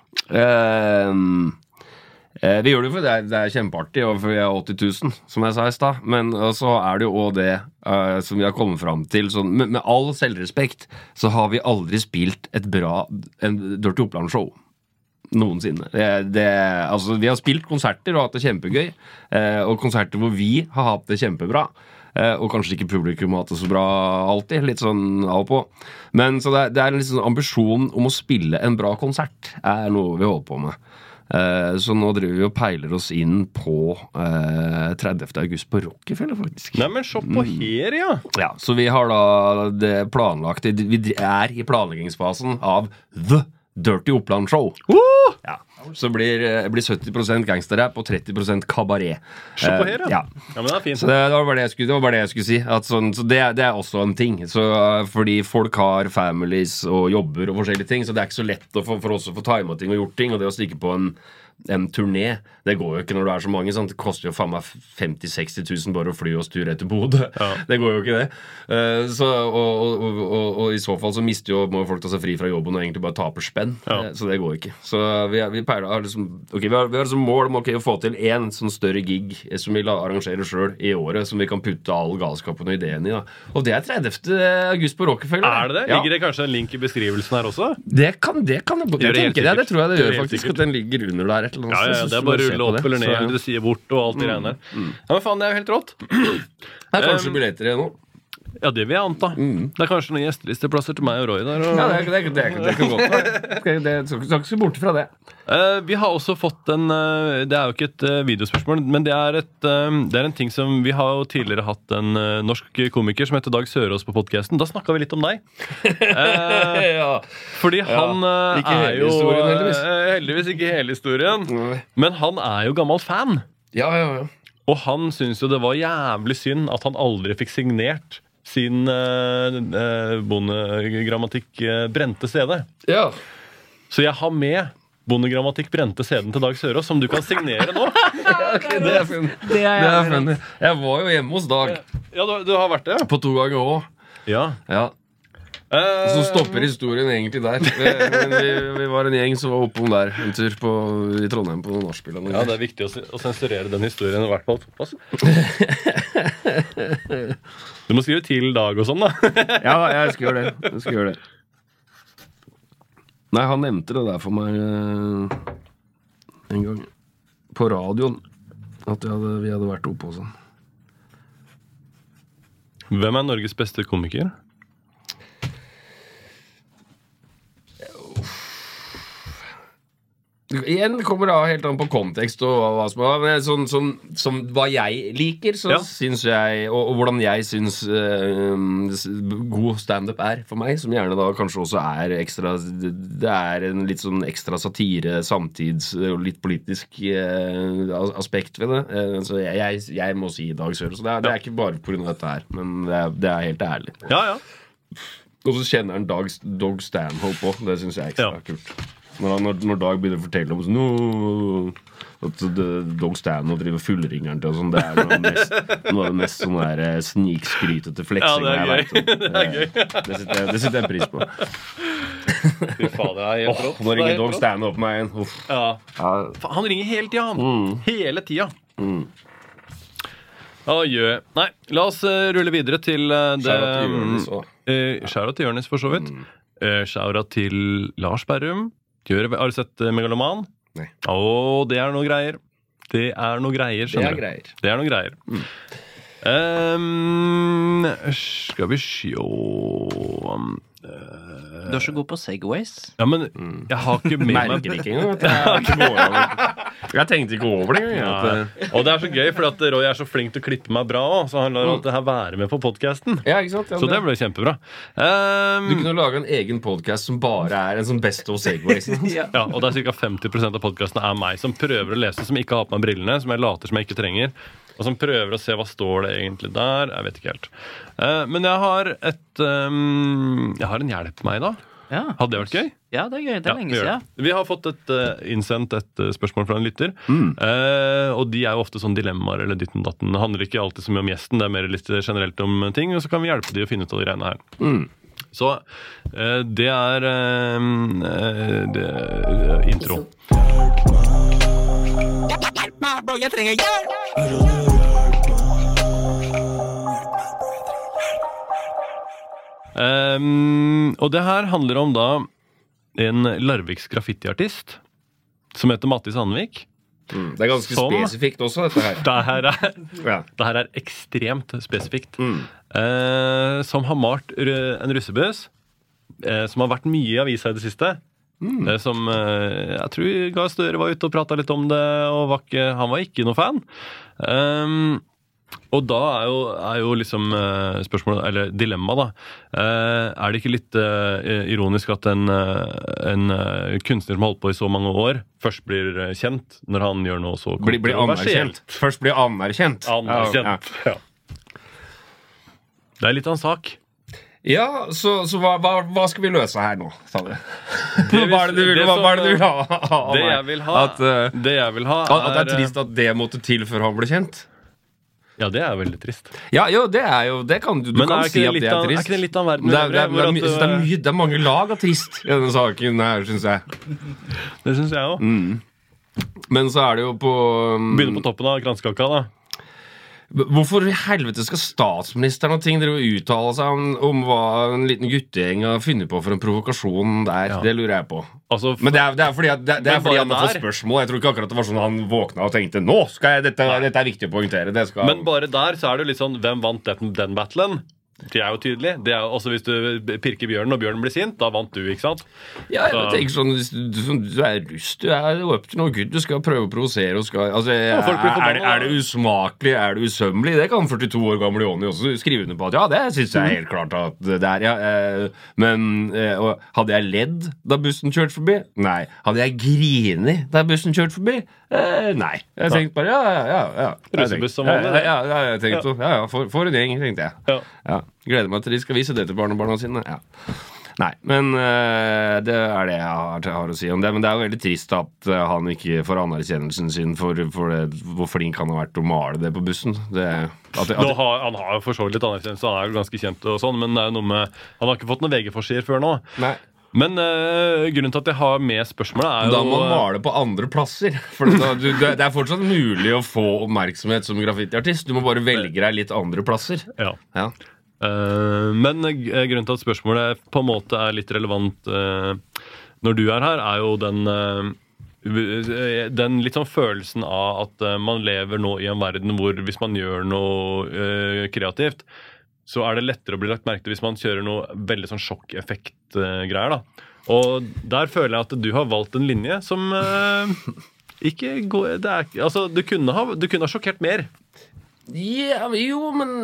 um, vi gjør det jo fordi det er, det er kjempeartig, og fordi vi er åtti tusen, som jeg sa i sted. Men så er det jo også det uh, som vi har kommet frem til. Sånn, med, med all selvrespekt så har vi aldri spilt et bra en Dirty Oppland-show. Noensinne. Det, det, altså, vi har spilt konserter og hatt det kjempegøy. Uh, og konserter hvor vi har hatt det kjempebra. Uh, og kanskje ikke publikum har hatt det så bra alltid. Litt sånn av og på. Men så det, det er en litt sånn ambisjon om å spille en bra konsert er noe vi holder på med. Uh, så nå driver vi og peiler oss inn på uh, tredivte august på Rockefeller, faktisk. Nei, men se på her, ja. Ja, så vi har da det planlagt. Vi er i planleggingsfasen av The Dirty Oppland Show. Uh! Ja. Så blir, blir sytti prosent gangsterrap og tretti prosent kabaret. Se på her, ja. ja. Ja, men det er fint. Så det, det var bare det jeg skulle, det var bare det jeg skulle si. At sånn, så det, det er også en ting. Så, fordi folk har families og jobber og forskjellige ting, så det er ikke så lett å få, for oss å få timet ting og gjort ting. Og det å stikke på en en turné, det går jo ikke når det er så mange, sant? Det koster jo faen meg femti til seksti tusen bare å fly oss tur etter Bodø. Ja. Det går jo ikke det. Uh, så, og, og, og, og, og i så fall så mister jo må folk ta seg fri fra jobben og egentlig bare taper spenn. Ja. Uh, så det går ikke. Så vi, vi peiler liksom, ok, vi har, vi har som mål om okay, å få til en sånn større gig som vi arrangerer selv i året, som vi kan putte all galskapen og ideen i. Da. Og det er tredivte august på Rockefeller. Er det det? Ja. Ligger det kanskje en link i beskrivelsen her også? Det kan det kan jeg, jeg tenke det. Det tror jeg det, det gjør faktisk, sikkert. At den ligger under der. Ja, ja, det er bare å rulle opp eller ned, eller du sier bort og alt det greiene der. Ja, men faen, det er jo helt rått. Det er kanskje um, billetter igjen nå. Ja, det vil jeg anta. Mm. Det er kanskje noen gjestelisteplasser til meg og Roy der. Og... Ja, det, er, det, er, det, er, det kan godt være. Skal det skal ikke se bort fra det. Uh, vi har også fått en uh, det er jo ikke et uh, videospørsmål, men det er, et, uh, det er en ting som vi har jo tidligere hatt en uh, norsk komiker som heter Dag Sørås på podcasten. Da snakket vi litt om deg. Uh, Ja. fordi han uh, Ikke er hele jo historien, heldigvis. uh, heldigvis ikke hele historien. Nei. Men han er jo gammel fan. Ja, ja, ja. Og han syntes jo det var jævlig synd at han aldri fikk signert sin uh, uh, bondegrammatikk uh, brente C D. Ja. Så jeg har med Bondegrammatikk brente C D-en til Dag Sørås, som du kan signere nå. Okay, det er funny. Det er Det er jævlig funny. Jeg var jo hjemme hos Dag Ja, du, du har vært det? på to ganger òg. Ja. Ja. Eh, Så stopper historien egentlig der. Vi, men vi, vi var en gjeng som var oppom der en tur på, i Trondheim på nachspiel. Ja, det er viktig å, å sensurere den historien, i hvert fall. Pass. Du må skrive til Dag og sånn, da. Ja, jeg skal gjøre det. Jeg skal gjøre det. Nei, han nevnte det der for meg eh, en gang på radioen. At vi hadde, vi hadde vært oppe og sånn. Hvem er Norges beste komiker? Igjen kommer det helt an på kontekst og hva, hva som er. Men sånn, sånn, som hva jeg liker, så Ja. syns jeg og, og hvordan jeg syns eh, s- god standup er for meg, som gjerne da kanskje også er ekstra Det er en litt sånn ekstra satire, samtids og litt politisk eh, as- aspekt ved det. Eh, så jeg, jeg, jeg må si Dag Sørås. Det, er- det er ikke bare pga. dette her, men det er, det er helt ærlig. Ja, ja. Og så kjenner han Dag, Dog Stanhope òg. Det syns jeg er ekstra Ja. kult. Når, han, når, når Dag begynner å fortelle om sånn «Nå, at det- Dog Stanhope driver fullringeren til og sånn, det er noe av det mest, noe av det mest sånn der eh, snikskrytete fleksinga Ja, det er jeg gøy. vet om. Det er gøy. Det setter jeg, det setter jeg pris på. Fy faen, det er helt Åh, rått. nå Det er ringer helt Dog rått. Stanhope meg igjen. Uff. Ja. Ja, Faen, han ringer hele tida, han. Mm. Hele tida. mm. Adjø. Nei, la oss eh, rulle videre til uh, det Shout out til Jonis også. uh, Shout out til Jonis, for så vidt. Mm. Uh, Shout out til Lars Berrum. Gjør, har du sett uh, Megaloman? Nei. Å, det er noe greier. Det er noe greier, Det skjønner er du. greier. Det er noe greier. Mm. Um, skal vi sjå um, uh, Du er så god på segways. Ja, men Mm. jeg har ikke med meg Merker ikke engang at jeg ikke går over. Jeg tenkte ikke over det engang. at, Ja, eh, og det er så gøy, for at Roy er så flink til å klippe meg bra også, så han lar alt det her være med på podcasten. Ja, ikke sant? Ja, Så det ble kjempebra. Um, Du kunne lage en egen podcast som bare er en sånn Best of Segways. Ja. ja, og det er ca. femti prosent av podkastene er meg som prøver å lese, som ikke har på meg brillene, som jeg later som jeg ikke trenger, og som prøver å se hva står det egentlig der. Jeg vet ikke helt. Uh, men jeg har et um, Jeg har en hjelp meg, da. Ja. Hadde det vært gøy? ja, det er gøy. Det er Ja, lenge vi gjør siden. det. Vi har fått et, uh, innsendt et uh, spørsmål fra en lytter. Mm. Uh, og de er jo ofte sånn dilemmaer eller ditten datten. Det handler ikke alltid så mye om gjesten, det er mer litt generelt om ting. Og så kan vi hjelpe de å finne ut av de greiene her. Mm. Så uh, det er uh, uh, det, uh, intro. Um, og det her handler om da en Larviks graffitiartist som heter Mattis Sandvik. Mm. Det er ganske Som- spesifikt også, dette her. Det her er, Ja. det her er ekstremt spesifikt. Mm. Eh, som har malt ru- en russebuss, eh, som har vært mye i avisa i det siste. Mm. Eh, som eh, jeg tror Gahr Støre var ute og prata litt om det, og var ikke, han var ikke noe fan. Um, og da er jo, er jo liksom eh, spørsmålet, eller dilemmaet, da. Eh, er det ikke litt eh, ironisk at en, eh, en eh, kunstner som har holdt på i så mange år, først blir eh, kjent når han gjør noe så Blir, blir anerkjent. kontroversielt? Først blir anerkjent. Anerkjent. Ja. Det er litt av en sak. Ja, så, så hva, hva, hva skal vi løse her nå, sa du? Det Hva er det du vil, det hva, som- hva er det du vil ha av Det meg? jeg vil ha, At, eh, det jeg vil ha at, at det er er trist at det måtte til før han ble kjent? Ja, det er veldig trist. Ja, jo, det er jo Det kan du, du Men kan er ikke si det at litt det er av- trist. er ikke det litt av verden det er, det, er, øvrig, det, er, hvor my- at du- det, er mye, det er mange lag av trist i denne saken her, syns jeg. Det syns jeg òg. Mm. Men så er det jo på um, Begynner på toppen av kransekaka, da. Hvorfor i helvete skal statsministeren og ting dere uttale seg om, om hva en liten guttegjeng har funnet på for en provokasjon der? Ja. Det lurer jeg på. Altså, Men det er, det er fordi, at, det, det er Men fordi bare han har fått der- spørsmål. Jeg tror ikke akkurat det var sånn han våkna og tenkte Nå skal jeg, dette, dette er viktig å poengtere. Det skal Men bare der så er det jo litt sånn hvem vant den, den battlen? De er jo tydelige. Det er jo også hvis du pirker bjørnen, og bjørnen blir sint, da vant du, ikke sant? Ja, jeg tenker sånn, hvis du, du er russ, du er jo opp til noe gutt, du skal prøve å provosere og skal, altså, er, folk blir er, forbannet, det, er det usmakelig, er det usømmelig? Det kan førtito år gamle Jonny også skrive under på at ja, det synes jeg helt klart at det er, ja, eh, men eh, og, hadde jeg ledd da bussen kjørte forbi? Nei. Hadde jeg grinet da bussen kjørte forbi? Eh, nei. Jeg tenkte bare, ja, ja, ja, ja. Russebuss som vanlig, ja, ja, ja, jeg tenkte, ja, ja, for, for en gjeng, tenkte jeg. Ja. Ja. Gleder meg til de skal vise det til barnebarna sine. Ja. Nei, men uh, det er det jeg har, jeg har å si om det. Men det er jo veldig trist at uh, han ikke får anerkjennelsen sin for, for det, hvor flink han har vært å male det på bussen. Det, at det, at Nå har, han har jo for så vidt litt anerkjennelse, han er jo ganske kjent og sånn, men det er jo noe med, han har ikke fått noen V G-forsider før nå. Nei. Men uh, grunnen til at jeg har med spørsmålet er jo Da må man male på andre plasser. For da, du, det er fortsatt mulig å få oppmerksomhet som graffitiartist. Du må bare velge deg litt andre plasser. Ja. Ja. Uh, men uh, grunnen til at spørsmålet på en måte er litt relevant uh, når du er her, er jo den uh, den litt sånn følelsen av at uh, man lever nå i en verden hvor hvis man gjør noe uh, kreativt, så er det lettere å bli lagt merke til hvis man kjører noe veldig sånn sjokkeffekt-greier, da. Og der føler jeg at du har valgt en linje som uh, ikke går det er, altså, du kunne ha, du kunne ha sjokkert mer. Ja, jo, men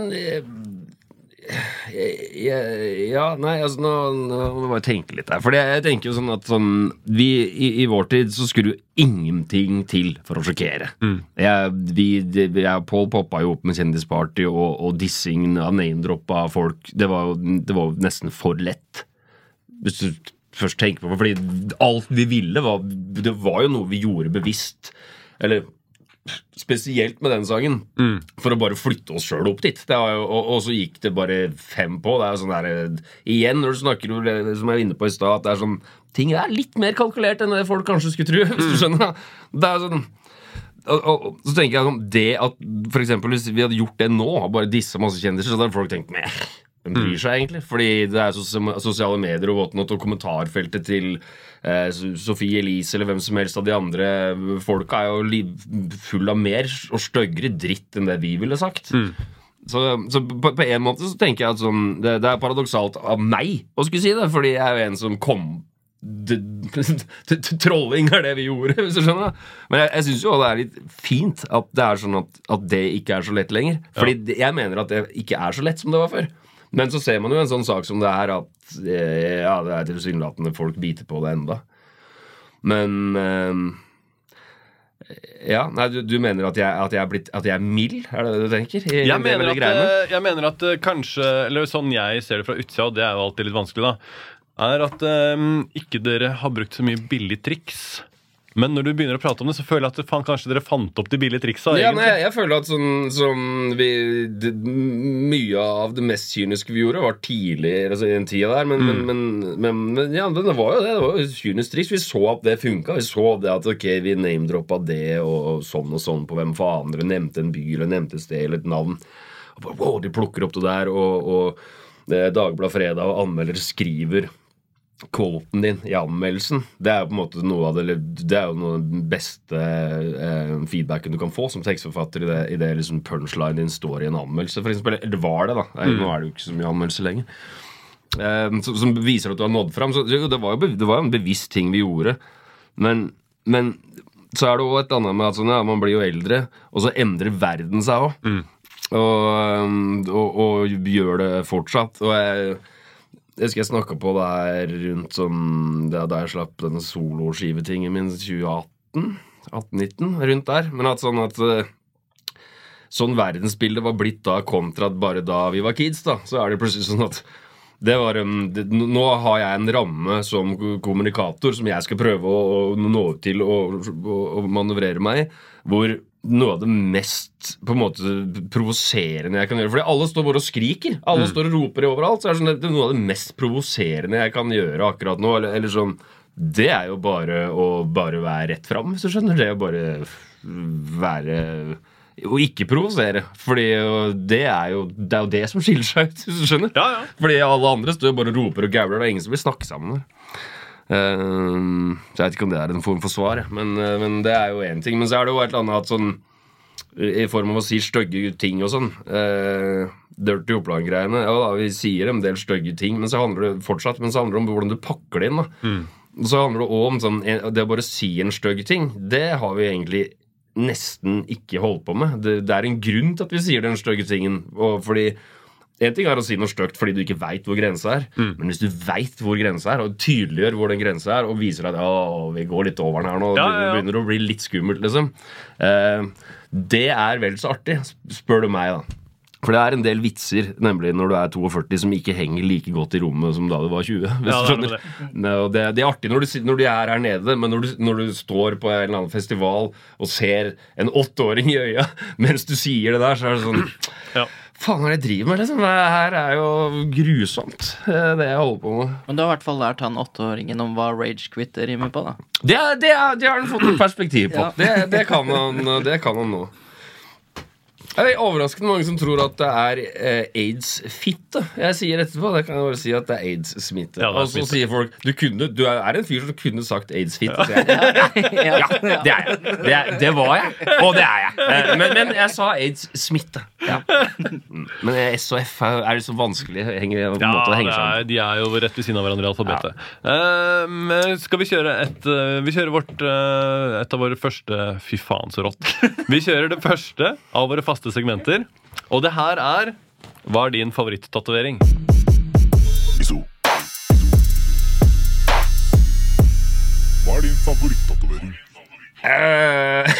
Ja, ja, nei, altså nå, nå må jeg bare tenke litt her. For jeg tenker jo sånn at sånn, vi, i, i vår tid så skulle jo ingenting til for å sjokkere. Mm. Jeg, vi, det, jeg, Paul poppa jo opp med kjendisparty og, og dissing av name-droppa av folk. Det var jo det var nesten for lett. Hvis du først tenker på det. Fordi alt vi ville var, det var jo noe vi gjorde bevisst. Eller spesielt med den sangen, mm. for å bare flytte oss selv opp dit. Det var jo, og, og så gikk det bare fem på. Det er jo sånn der, igjen når du snakker om det som jeg var inne på i stad, at det er sånn, ting er litt mer kalkulert enn det folk kanskje skulle tro, hvis du skjønner. Det er sånn, og, og, og så tenker jeg sånn, det at for eksempel hvis vi hadde gjort det nå, bare disse masse kjendiser, så hadde folk tenkt, meh, hvem bryr seg egentlig? Fordi det er sosiale medier og whatnot, og kommentarfeltet til eh, Sofie Elise eller hvem som helst av de andre folka er jo full av mer og støggere dritt enn det vi ville sagt. Mm. Så, så på, på en måte så tenker jeg at sånn, det, det er paradoksalt av meg å skulle si det, fordi jeg er jo en som kom det, det, trolling er det vi gjorde, hvis du skjønner. Men jeg, jeg synes jo det er litt fint at det er sånn at, at det ikke er så lett lenger. Fordi ja. Jeg mener at det ikke er så lett som det var før. Men så ser man jo en sånn sak som det er at ja, det er tilsynelatende folk biter på det enda. Men øh, ja, nei, du, du mener at jeg, at, jeg er blitt, at jeg er mild? Er det det du tenker? I, jeg, mener at, jeg mener at kanskje, eller sånn jeg ser det fra utsida, og det er jo alltid litt vanskelig da, er at øh, ikke dere har brukt så mye billig triks. Men når du begynner å prate om det, så føler jeg at det, fan, kanskje dere fant opp de billige triksa. Ja, nei, jeg føler at sånn, sånn vi, det, mye av det mest kyniske vi gjorde var tidlig altså, i den tida der, men, mm. men, men, men ja, det var jo det, det var jo kynisk triks. Vi så at det funket, vi så det at ok, vi name-droppet det og sånn og sånn på hvem faen dere nevnte en by eller nevnte et sted eller et navn. Og bare, wow, de plukker opp det der, og, og eh, Dagblad Fredag og anmelder skriver quoten din i anmeldelsen. Det er jo på en måte noe av det, det er jo noe av den beste eh, feedbacken du kan få som tekstforfatter i det, i det liksom punchline din står i en anmeldelse, for eksempel. Eller det var det da. Mm. Nå er det jo ikke så mye anmeldelse lenger. Eh, som, som viser at du har nådd frem. Så jo, det var jo det var en bevisst ting vi gjorde. Men, men så er det også et annet med at sånn, ja, man blir jo eldre, og så endrer verden seg også. Mm. Og, og, og gjør det fortsatt. Og jeg Jeg husker jeg snakket på der rundt sånn da jeg slapp denne soloskivetingen min tjue atten atten nitten, rundt der. Men at sånn at sånn verdensbildet var blitt da kontra bare da vi var kids da, så er det plutselig sånn at det var en, det, nå har jeg en ramme som kommunikator som jeg skal prøve å, å nå ut til og, og, og manøvrere meg i, hvor noe av det mest på en måte provoserende jeg kan gjøre, fordi alle står bare og skriker, alle mm. står og roper i overalt, så er det, sånn, det er noe av det mest provoserende jeg kan gjøre akkurat nå, eller, eller sånn, det er jo bare å bare være rett frem, hvis du skjønner, det er jo bare være og ikke provosere, fordi det er jo det, er jo det som skiller seg ut, hvis du skjønner, ja, ja. Fordi alle andre står bare og roper og gavler, det er ingen som vil snakke sammen der. Uh, så jeg vet ikke om det er en form for svar, men, uh, men det er jo en ting. Men så er det jo et eller annet at sånn I form av å si stygge ting og sånn. Eh, Dirty Oppland-greiene. Ja da, vi sier en del stygge ting, men så handler det fortsatt Men så handler det om hvordan du pakker det inn, da. Mm. Så handler det også om sånn, det å bare si en stygg ting. Det har vi egentlig nesten ikke holdt på med. Det, det er en grunn til at vi sier den stygge tingen. Og fordi en ting er å si noe stygt fordi du ikke vet hvor grensa er. Mm. Men hvis du vet hvor grensa er, og tydeliggjør hvor den grensa er, og viser at å, vi går litt over den her nå, og ja, ja, ja. begynner å bli litt skummelt, liksom. Eh, det er vel så artig, spør du meg, da. For det er en del vitser, nemlig når du er førti-to, som ikke henger like godt i rommet som da du var tjue. Hvis ja, det, er det. Nå, det, det er artig når du, når du er her nede, men når du, når du står på en eller annen festival og ser en åtteåring i øya, mens du sier det der, så er det sånn... Ja. Faen hva er det jeg driver med, liksom? Det her er jo grusomt, det jeg holder på med. Men du har i hvert fall lært han åtteåringen om hva Rage Quit rimer på, da. Det, det, det har han fått et perspektiv på. Ja. Det, det, kan han, det kan han nå. Det er overraskende mange som tror at det er eh, AIDS-fitte. Jeg sier etterpå, det kan jeg bare si at det er AIDS-smitte. Ja, og så sier folk, du, kunne, du er en fyr som kunne sagt AIDS-fitte. Ja. Ja, ja, det er jeg. Det, er, det var jeg, og det er jeg. Men, men jeg sa AIDS-smitte. Ja. Men S og F er det så vanskelig henger, på en måte, det henger sammen. Ja, de er jo rett ved siden av hverandre i alfabetet. Ja. Uh, skal vi kjøre et uh, Vi kjører vårt uh, et av våre første Fy faen så rått. Vi kjører det første av våre faste segmenter. Og det her er Hva er din favoritt-tatovering? Hva er din favoritt-tatovering? Uh,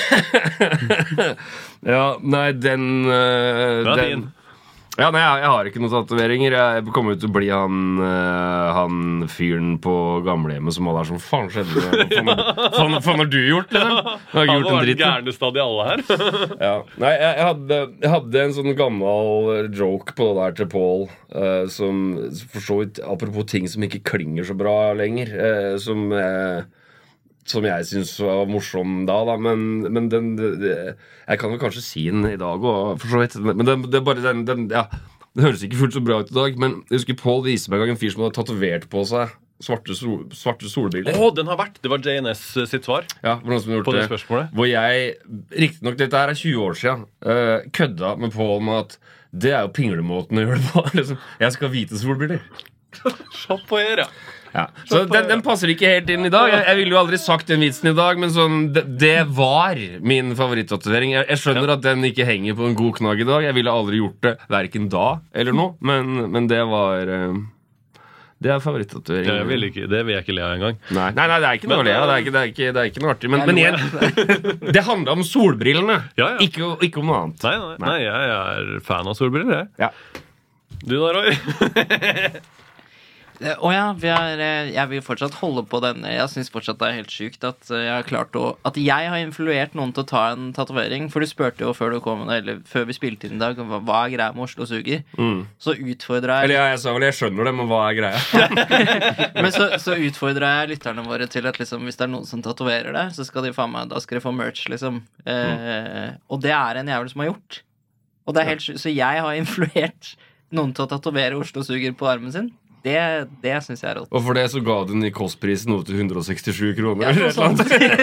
ja, nei, den uh, Den er den, fin. Ja, nei, jeg, jeg har ikke noen tatoveringer. Jeg kommer ut til å bli han, uh, han fyren på gamlehjemmet som alle er sånn, faen skjedde det? Faen har du gjort, liksom? Jeg har han var den gærneste av alle her. Ja, nei, jeg, jeg, hadde, jeg hadde en sånn gammel joke på det der til Paul, uh, som for så vidt, apropos ting som ikke klinger så bra lenger, uh, som... Uh, som jeg synes var morsom da, da. Men, men den, det, jeg kan jo kanskje si den i dag og for så vidt, men det, det er bare den, den, ja, det høres ikke fullt så bra ut i dag, men jeg husker Paul viste meg en gang en fyr som hadde tatovert på seg svarte, sol, svarte solbriller. Åh, oh, den har vært, det var J N S sitt svar. Ja, for noen som har gjort på det, det spørsmålet. Hvor jeg, riktig nok, dette her er tjue år siden, uh, kødda med Paul med at det er jo pinglemåten å gjøre det på, liksom. Jeg skal ha hvite solbriller. Se på her, ja. Ja. Så den, den passer ikke helt inn i dag. Jeg, jeg ville jo aldri sagt den vitsen i dag, men sånn, det, det var min favoritt-tatovering. Jeg, jeg skjønner at den ikke henger på en god knagg i dag. Jeg ville aldri gjort det, hverken da eller nå, men, men det var uh, det er favoritt-tatovering. Det vil, ikke, det vil jeg ikke le av en gang. Nei, nei, nei, det er ikke noe å le av. Det er ikke, det er ikke, det er ikke noe artig. Men, men igjen, det handler om solbrillene, ja, ja. Ikke, ikke om noe annet. Nei, nei, nei. nei jeg er fan av solbriller, jeg. Ja. Du da, Roy? Å oh ja, er, jeg vil fortsatt holde på den. Jeg synes fortsatt det er helt sykt at jeg har klart å At jeg har influert noen til å ta en tatovering. For du spurte jo før du kom Eller før vi spilte inn i dag hva, hva er greia med Oslo Suger. mm. Så utfordret jeg Eller ja, jeg sa vel, jeg skjønner det, men hva er greia? Men så, så utfordret jeg lytterne våre til at liksom, hvis det er noen som tatoverer det, så skal de faen meg, da skal de få merch, liksom. eh, mm. Og det er en jævel som har gjort. Og det er helt sykt. Så jeg har influert noen til å tatovere Oslo Suger på armen sin. Det, det synes jeg er rått. Og for det så ga du den i kostprisen noe til hundre og sekstisju kroner. Ja, sånn.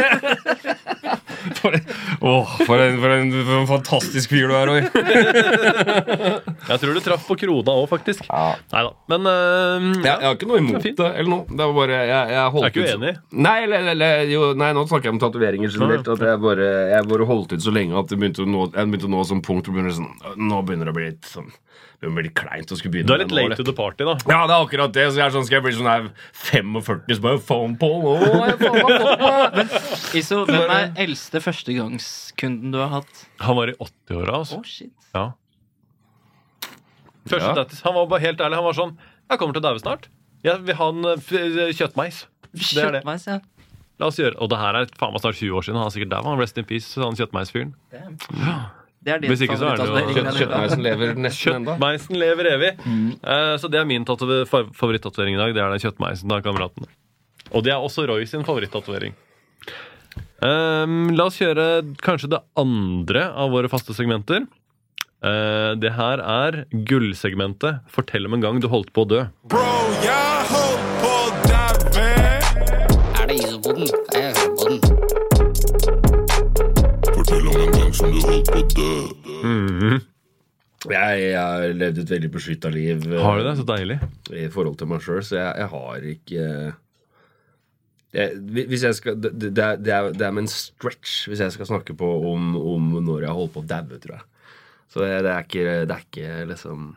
for, oh, for, en, for, en, for en fantastisk fyr du er, Roy. Jeg tror du traff på krona også, faktisk. Ja. Neida, men uh, jeg, jeg har ikke noe imot det, eller noe. Det var bare, jeg, jeg holdt er ikke ut uenig? Nei, eller, eller, jo, nei, nå snakker jeg om tatoveringer generelt. At jeg bare, jeg bare holdt ut så lenge at det begynte å nå, jeg begynte å nå sånn punkt hvor begynner sånn, nå begynner det å bli litt sånn det blir litt kleint å skulle begynne. Du er litt late to the party, da. Ja, det er akkurat det. Så jeg er sånn, skal jeg bli sånn her femogførti, så bare faen på. Åh, jeg faen meg fått meg. Iso, hvem er eldste førstegangskunden du har hatt? Han var i åtti-åra, altså. Oh, shit. Ja. Første ja. Tattis. Han var bare helt ærlig. Han var sånn, jeg kommer til å daue snart. Jeg vil ha en uh, kjøttmeis. Det er det. Kjøttmeis, ja. La oss gjøre. Og det her er faen meg snart tjue år siden. Han er sikkert der. Han rest in peace, han kjøttmeisfyren. Ja. Det er din Hvis ikke så er det jo Kjøttmeisen lever nesten enda. Kjøttmeisen lever evig. mm. uh, Så det er min favoritt-tatovering i dag. Det er den kjøttmeisen da, kameratene. Og det er også Roy sin favoritt-tatovering. um, La oss kjøre kanskje det andre av våre faste segmenter. uh, Det her er gullsegmentet. Fortell om en gang du holdt på å dø. Bro, jeg holdt på å dø. Er det isopoden? Jeg hører på den. Fortell om en gang som du holdt på å levd et veldig beskyttet liv. Har du det? Så deilig. I forhold til meg selv, så jeg, jeg har ikke... Jeg, hvis jeg skal, det, det, er, det, er, det er med en stretch hvis jeg skal snakke på om, om når jeg holder på å daue, tror jeg. Så det, det, er ikke, det er ikke liksom...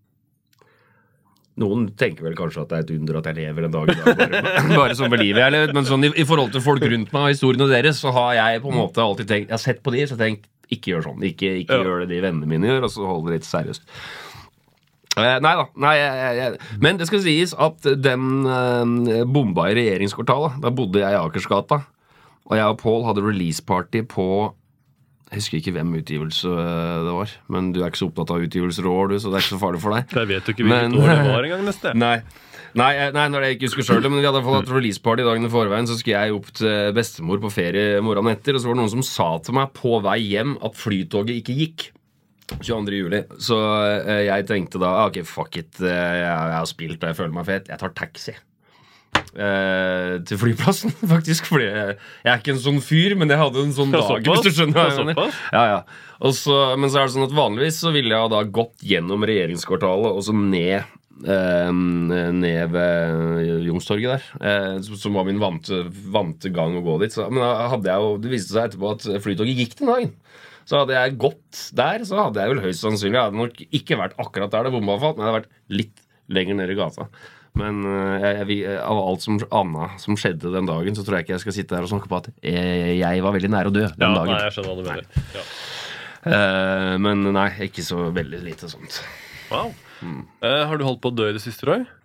Noen tenker vel kanskje at det er et under at jeg lever en dag i dag, bare, bare som med livet jeg lever. Men sånn, i, i forhold til folk rundt meg og historiene deres, så har jeg på en måte alltid tenkt, jeg har sett på de, så jeg har tenkt, ikke gjør sånn, ikke, ikke ja. Gjør det de vennene mine gjør, og så hold det litt seriøst. Eh, nei da, nei, jeg, jeg, men det skal sies at den eh, bomba i regjeringskvartalet, da bodde jeg i Akersgata, og jeg og Paul hadde release-party på, jeg husker ikke hvem utgivelse det var, men du er ikke så opptatt av utgivelser og år, du, så det er ikke så farlig for deg. Jeg vet jo ikke hvilket år det var en gang neste. Nei, nei, nei, når jeg ikke husker selv, men vi hadde fått et release-party dagen i forveien, så skulle jeg opp til bestemor på ferie morgenen etter, og så var det noen som sa til meg på vei hjem at flytoget ikke gikk. tjueandre juli. Så eh, jeg tenkte da, ok, fuck it, jeg, jeg har spilt og jeg føler meg fet, jeg tar taxi. Eh, til flyplassen, faktisk, fordi jeg, jeg er ikke en sånn fyr, men jeg hadde en sånn dag, såpass? hvis du skjønner. Ja, ja, ja. Og så, men så er det sånn at vanligvis så ville jeg da gått gjennom regjeringskvartalet og så ned eh, ned ved Youngstorget der, eh, som var min vante, vante gang å gå dit. Så, men da hadde jeg jo, det viste seg etterpå at flytoget gikk den dagen. Så hadde jeg gått der, så hadde jeg vel høyst sannsynlig, jeg hadde nok ikke vært akkurat der det bomba falt, men jeg hadde vært litt lenger ned i gata. Men jeg, jeg, av alt som, Anna, som skjedde den dagen, så tror jeg ikke jeg skal sitte der og snakke på at jeg, jeg var veldig nær å dø den ja, dagen. Nei, jeg skjønner hva du mener. Ja. Uh, men nei, ikke så veldig lite sånt. Wow. Mm. Uh, har du holdt på å dø i det siste, Roy?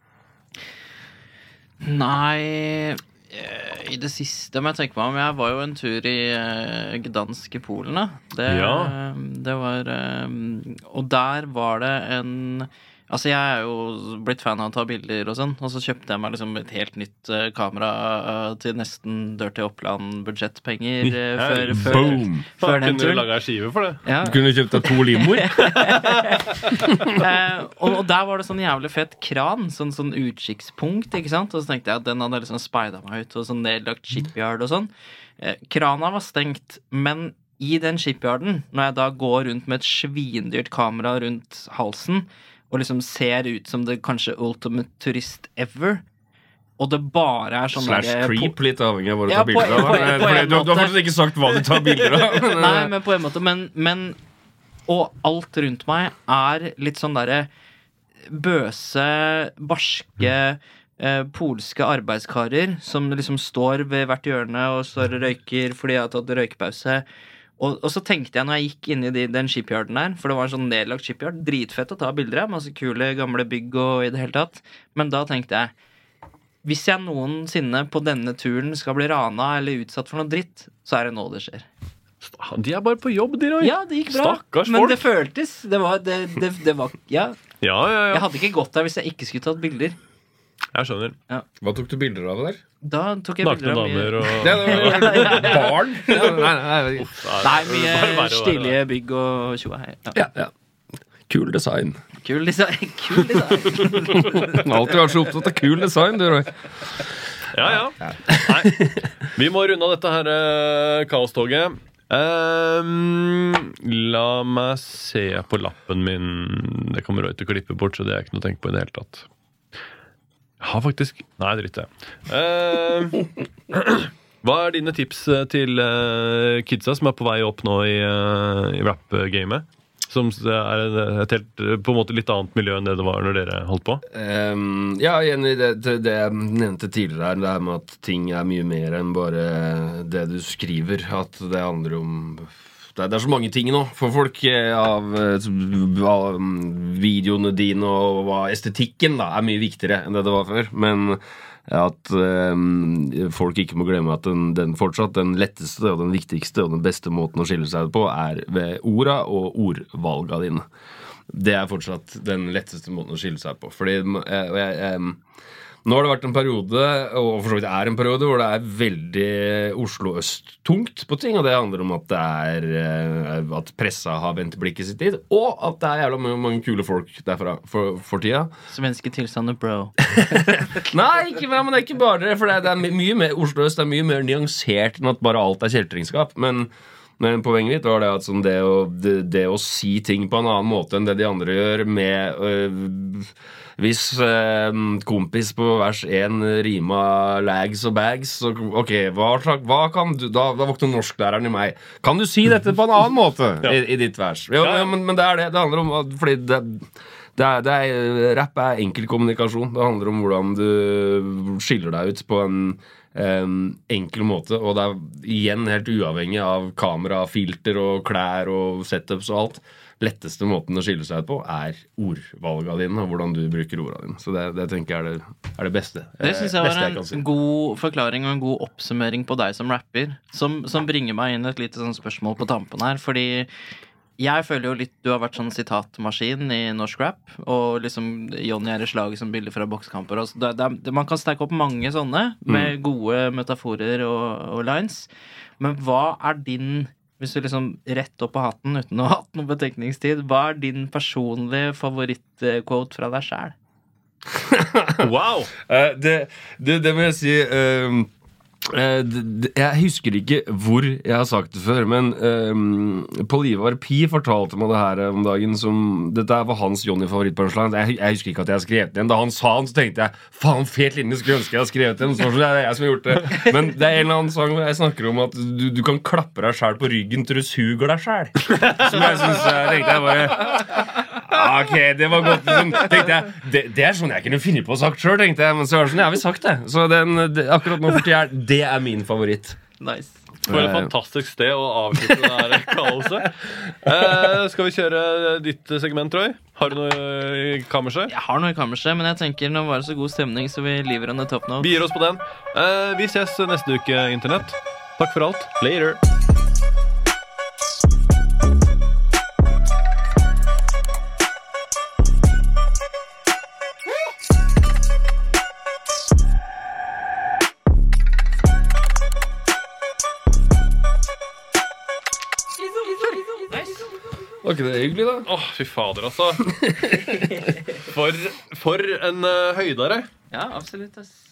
Nei, i det siste må jeg tenke meg om. Jeg var jo en tur i uh, Gdansk i Polen da. Det, ja. det var uh, og der var det en Altså jeg er jo blitt fan av å ta bilder og sånn, og så kjøpte jeg meg liksom et helt nytt uh, kamera uh, til nesten Dirty Oppland budsjettpenger uh, før, før, før den turen. Kunne du lage en skive for det? Ja. Du kunne kjøpt deg to limoer. uh, og, og der var det sånn jævlig fett kran, sånn, sånn utkikkspunkt, ikke sant? Og så tenkte jeg at den hadde liksom speidet meg ut, og sånn nedlagt shipyard og sånn. Uh, krana var stengt, men i den shipyarden, når jeg da går rundt med et svindyrt kamera rundt halsen, og liksom ser ut som det kanskje ultimate turist ever, og det bare er sånn Slash creep, litt avhengig av hva du ja, tar bilder av. På, på, på du, du har faktisk ikke sagt hva du tar bilder av. Nei, men på en måte, men, men og alt rundt meg er litt sånn der bøse, barske eh, polske arbeidskarer som liksom står ved hvert hjørne og står og røyker fordi jeg har tatt røykepause. Og, og så tenkte jeg når jeg gikk inn i de, den shipyarden der, for det var en sånn nedlagt shipyard, dritfett å ta bilder av, masse kule gamle bygg og i det hele tatt. Men da tenkte jeg, hvis jeg noensinne på denne turen skal bli rana eller utsatt for noe dritt, så er det nå det skjer. De er bare på jobb, de, Roy. Ja, det gikk bra. Stakkars men folk. det føltes, det var, det, det, det var ja. Ja, ja, ja. Jeg hadde ikke gått der hvis jeg ikke skulle tatt bilder. Jeg skjønner. Ja. Hva tok du bilder av der? Da tok jeg Nakne bilder av mye damer og Det var barn. Nei, nei, nei. Nei, mye stilige bygg og tjoa hei. Ja. Ja, ja. Kul design. Kul design. Kul design. Alltid vært så opptatt av kul design, du, Roy. Ja, ja. Nei. Vi må runde av dette her uh, kaostoget. Um, la meg se på lappen min. Det kommer Roy til å klippe bort, så det er ikke noe å tenke på i det hele tatt. Jeg har faktisk Nei, dritt det. Uh, hva er dine tips til uh, kidsa som er på vei opp nå i, uh, i rap-gamet? Som er et helt, på en måte litt annet miljø enn det det var når dere holdt på? Um, ja, igjen i det, det jeg nevnte tidligere her, det her med at ting er mye mer enn bare det du skriver. At det handler om Det er så mange ting nå for folk av, av videoene dine og hva estetikken da er mye viktigere enn det det var før. Men at um, folk ikke må glemme at den, den fortsatt den letteste og den viktigste og den beste måten å skille seg på er ved orda og ordvalga dine. Det er fortsatt den letteste måten å skille seg på. Fordi jeg, jeg, jeg nå har det vært en periode, og for så vidt er en periode, hvor det er veldig Oslo Øst-tungt på ting, og det handler om at det er at pressa har vendt blikket sitt dit, og at det er jævla mange, mange kule folk derfra for, for tida. Svenske tilstander, bro. Nei, ikke, men det er ikke bare det, for det er, det er mye mer Oslo Øst, det er mye mer nyansert enn at bare alt er kjeltringskap, men Men poenget mitt var det at sånn, det, å, det, det å si ting på en annen måte enn det de andre gjør med øh, hvis øh, kompis på vers én rima lags og bags, så ok, hva, hva kan du da, da våkner norsklæreren i meg. Kan du si dette på en annen måte ja. i, i ditt vers? Jo, ja, men, men det er det. Det handler om at, fordi det, det er, det er, rapp er enkel kommunikasjon. Det handler om hvordan du skiller deg ut på en um, enkel måte, og det er igjen helt uavhengig av kamera, filter og klær og setups og alt. Letteste måten å skille seg ut på er ordvalgene dine og hvordan du bruker ordene dine. Så det, det tenker jeg er det, er det beste. Det synes jeg var beste jeg en si. God forklaring og en god oppsummering på deg som rapper, som, som bringer meg inn et lite sånn spørsmål på tampen her, fordi jeg føler jo litt du har vært sånn sitatmaskin i norsk rap, og liksom Johnny er i slaget som bilder fra bokskamper. Altså det, det, man kan snakke opp mange sånne med gode metaforer og, og lines, men hva er din... Hvis du liksom rett opp på hatten uten å ha hatt noen betenkningstid, hva er din personlige favorittquote fra deg selv? Wow! uh, det, det, det må jeg si... Uh, uh, det, jeg husker ikke hvor jeg har sagt det før, men uh, Pål Ivar Pi fortalte meg det her om dagen som... Dette var hans Johnny-favorittpunchline. Jeg, jeg husker ikke at jeg har skrevet den. Da han sa den, så tenkte jeg, faen, fet linje, skulle ønske jeg har skrevet den. Så det er jeg som har gjort det. Men det er en eller annen sang hvor jeg snakker om at du, du kan klappe deg selv på ryggen til du suger deg selv. Som jeg synes, jeg tenkte jeg bare... Ok, det var godt. Liksom, tenkte jeg, det, det er sånn jeg kunne finne på å sagt selv, tenkte jeg. Men så var det sånn, jeg har vi sagt det. Så den, det, akkurat nå for tida, det er min favoritt. Nice. For et fantastisk sted å avslutte det her kaoset. Eh, skal vi kjøre ditt segment, Troy? Har du noe i kammerset? Jeg har noe i kammerset, men jeg tenker nå var det så god stemning, så vi lever on the top notes. Vi gir oss på den. Eh, vi ses neste uke, internett. Takk for alt. Later. Var ikke det hyggelig, da? Åh, fy fader, altså. For, for en uh, høydare. Ja, absolutt.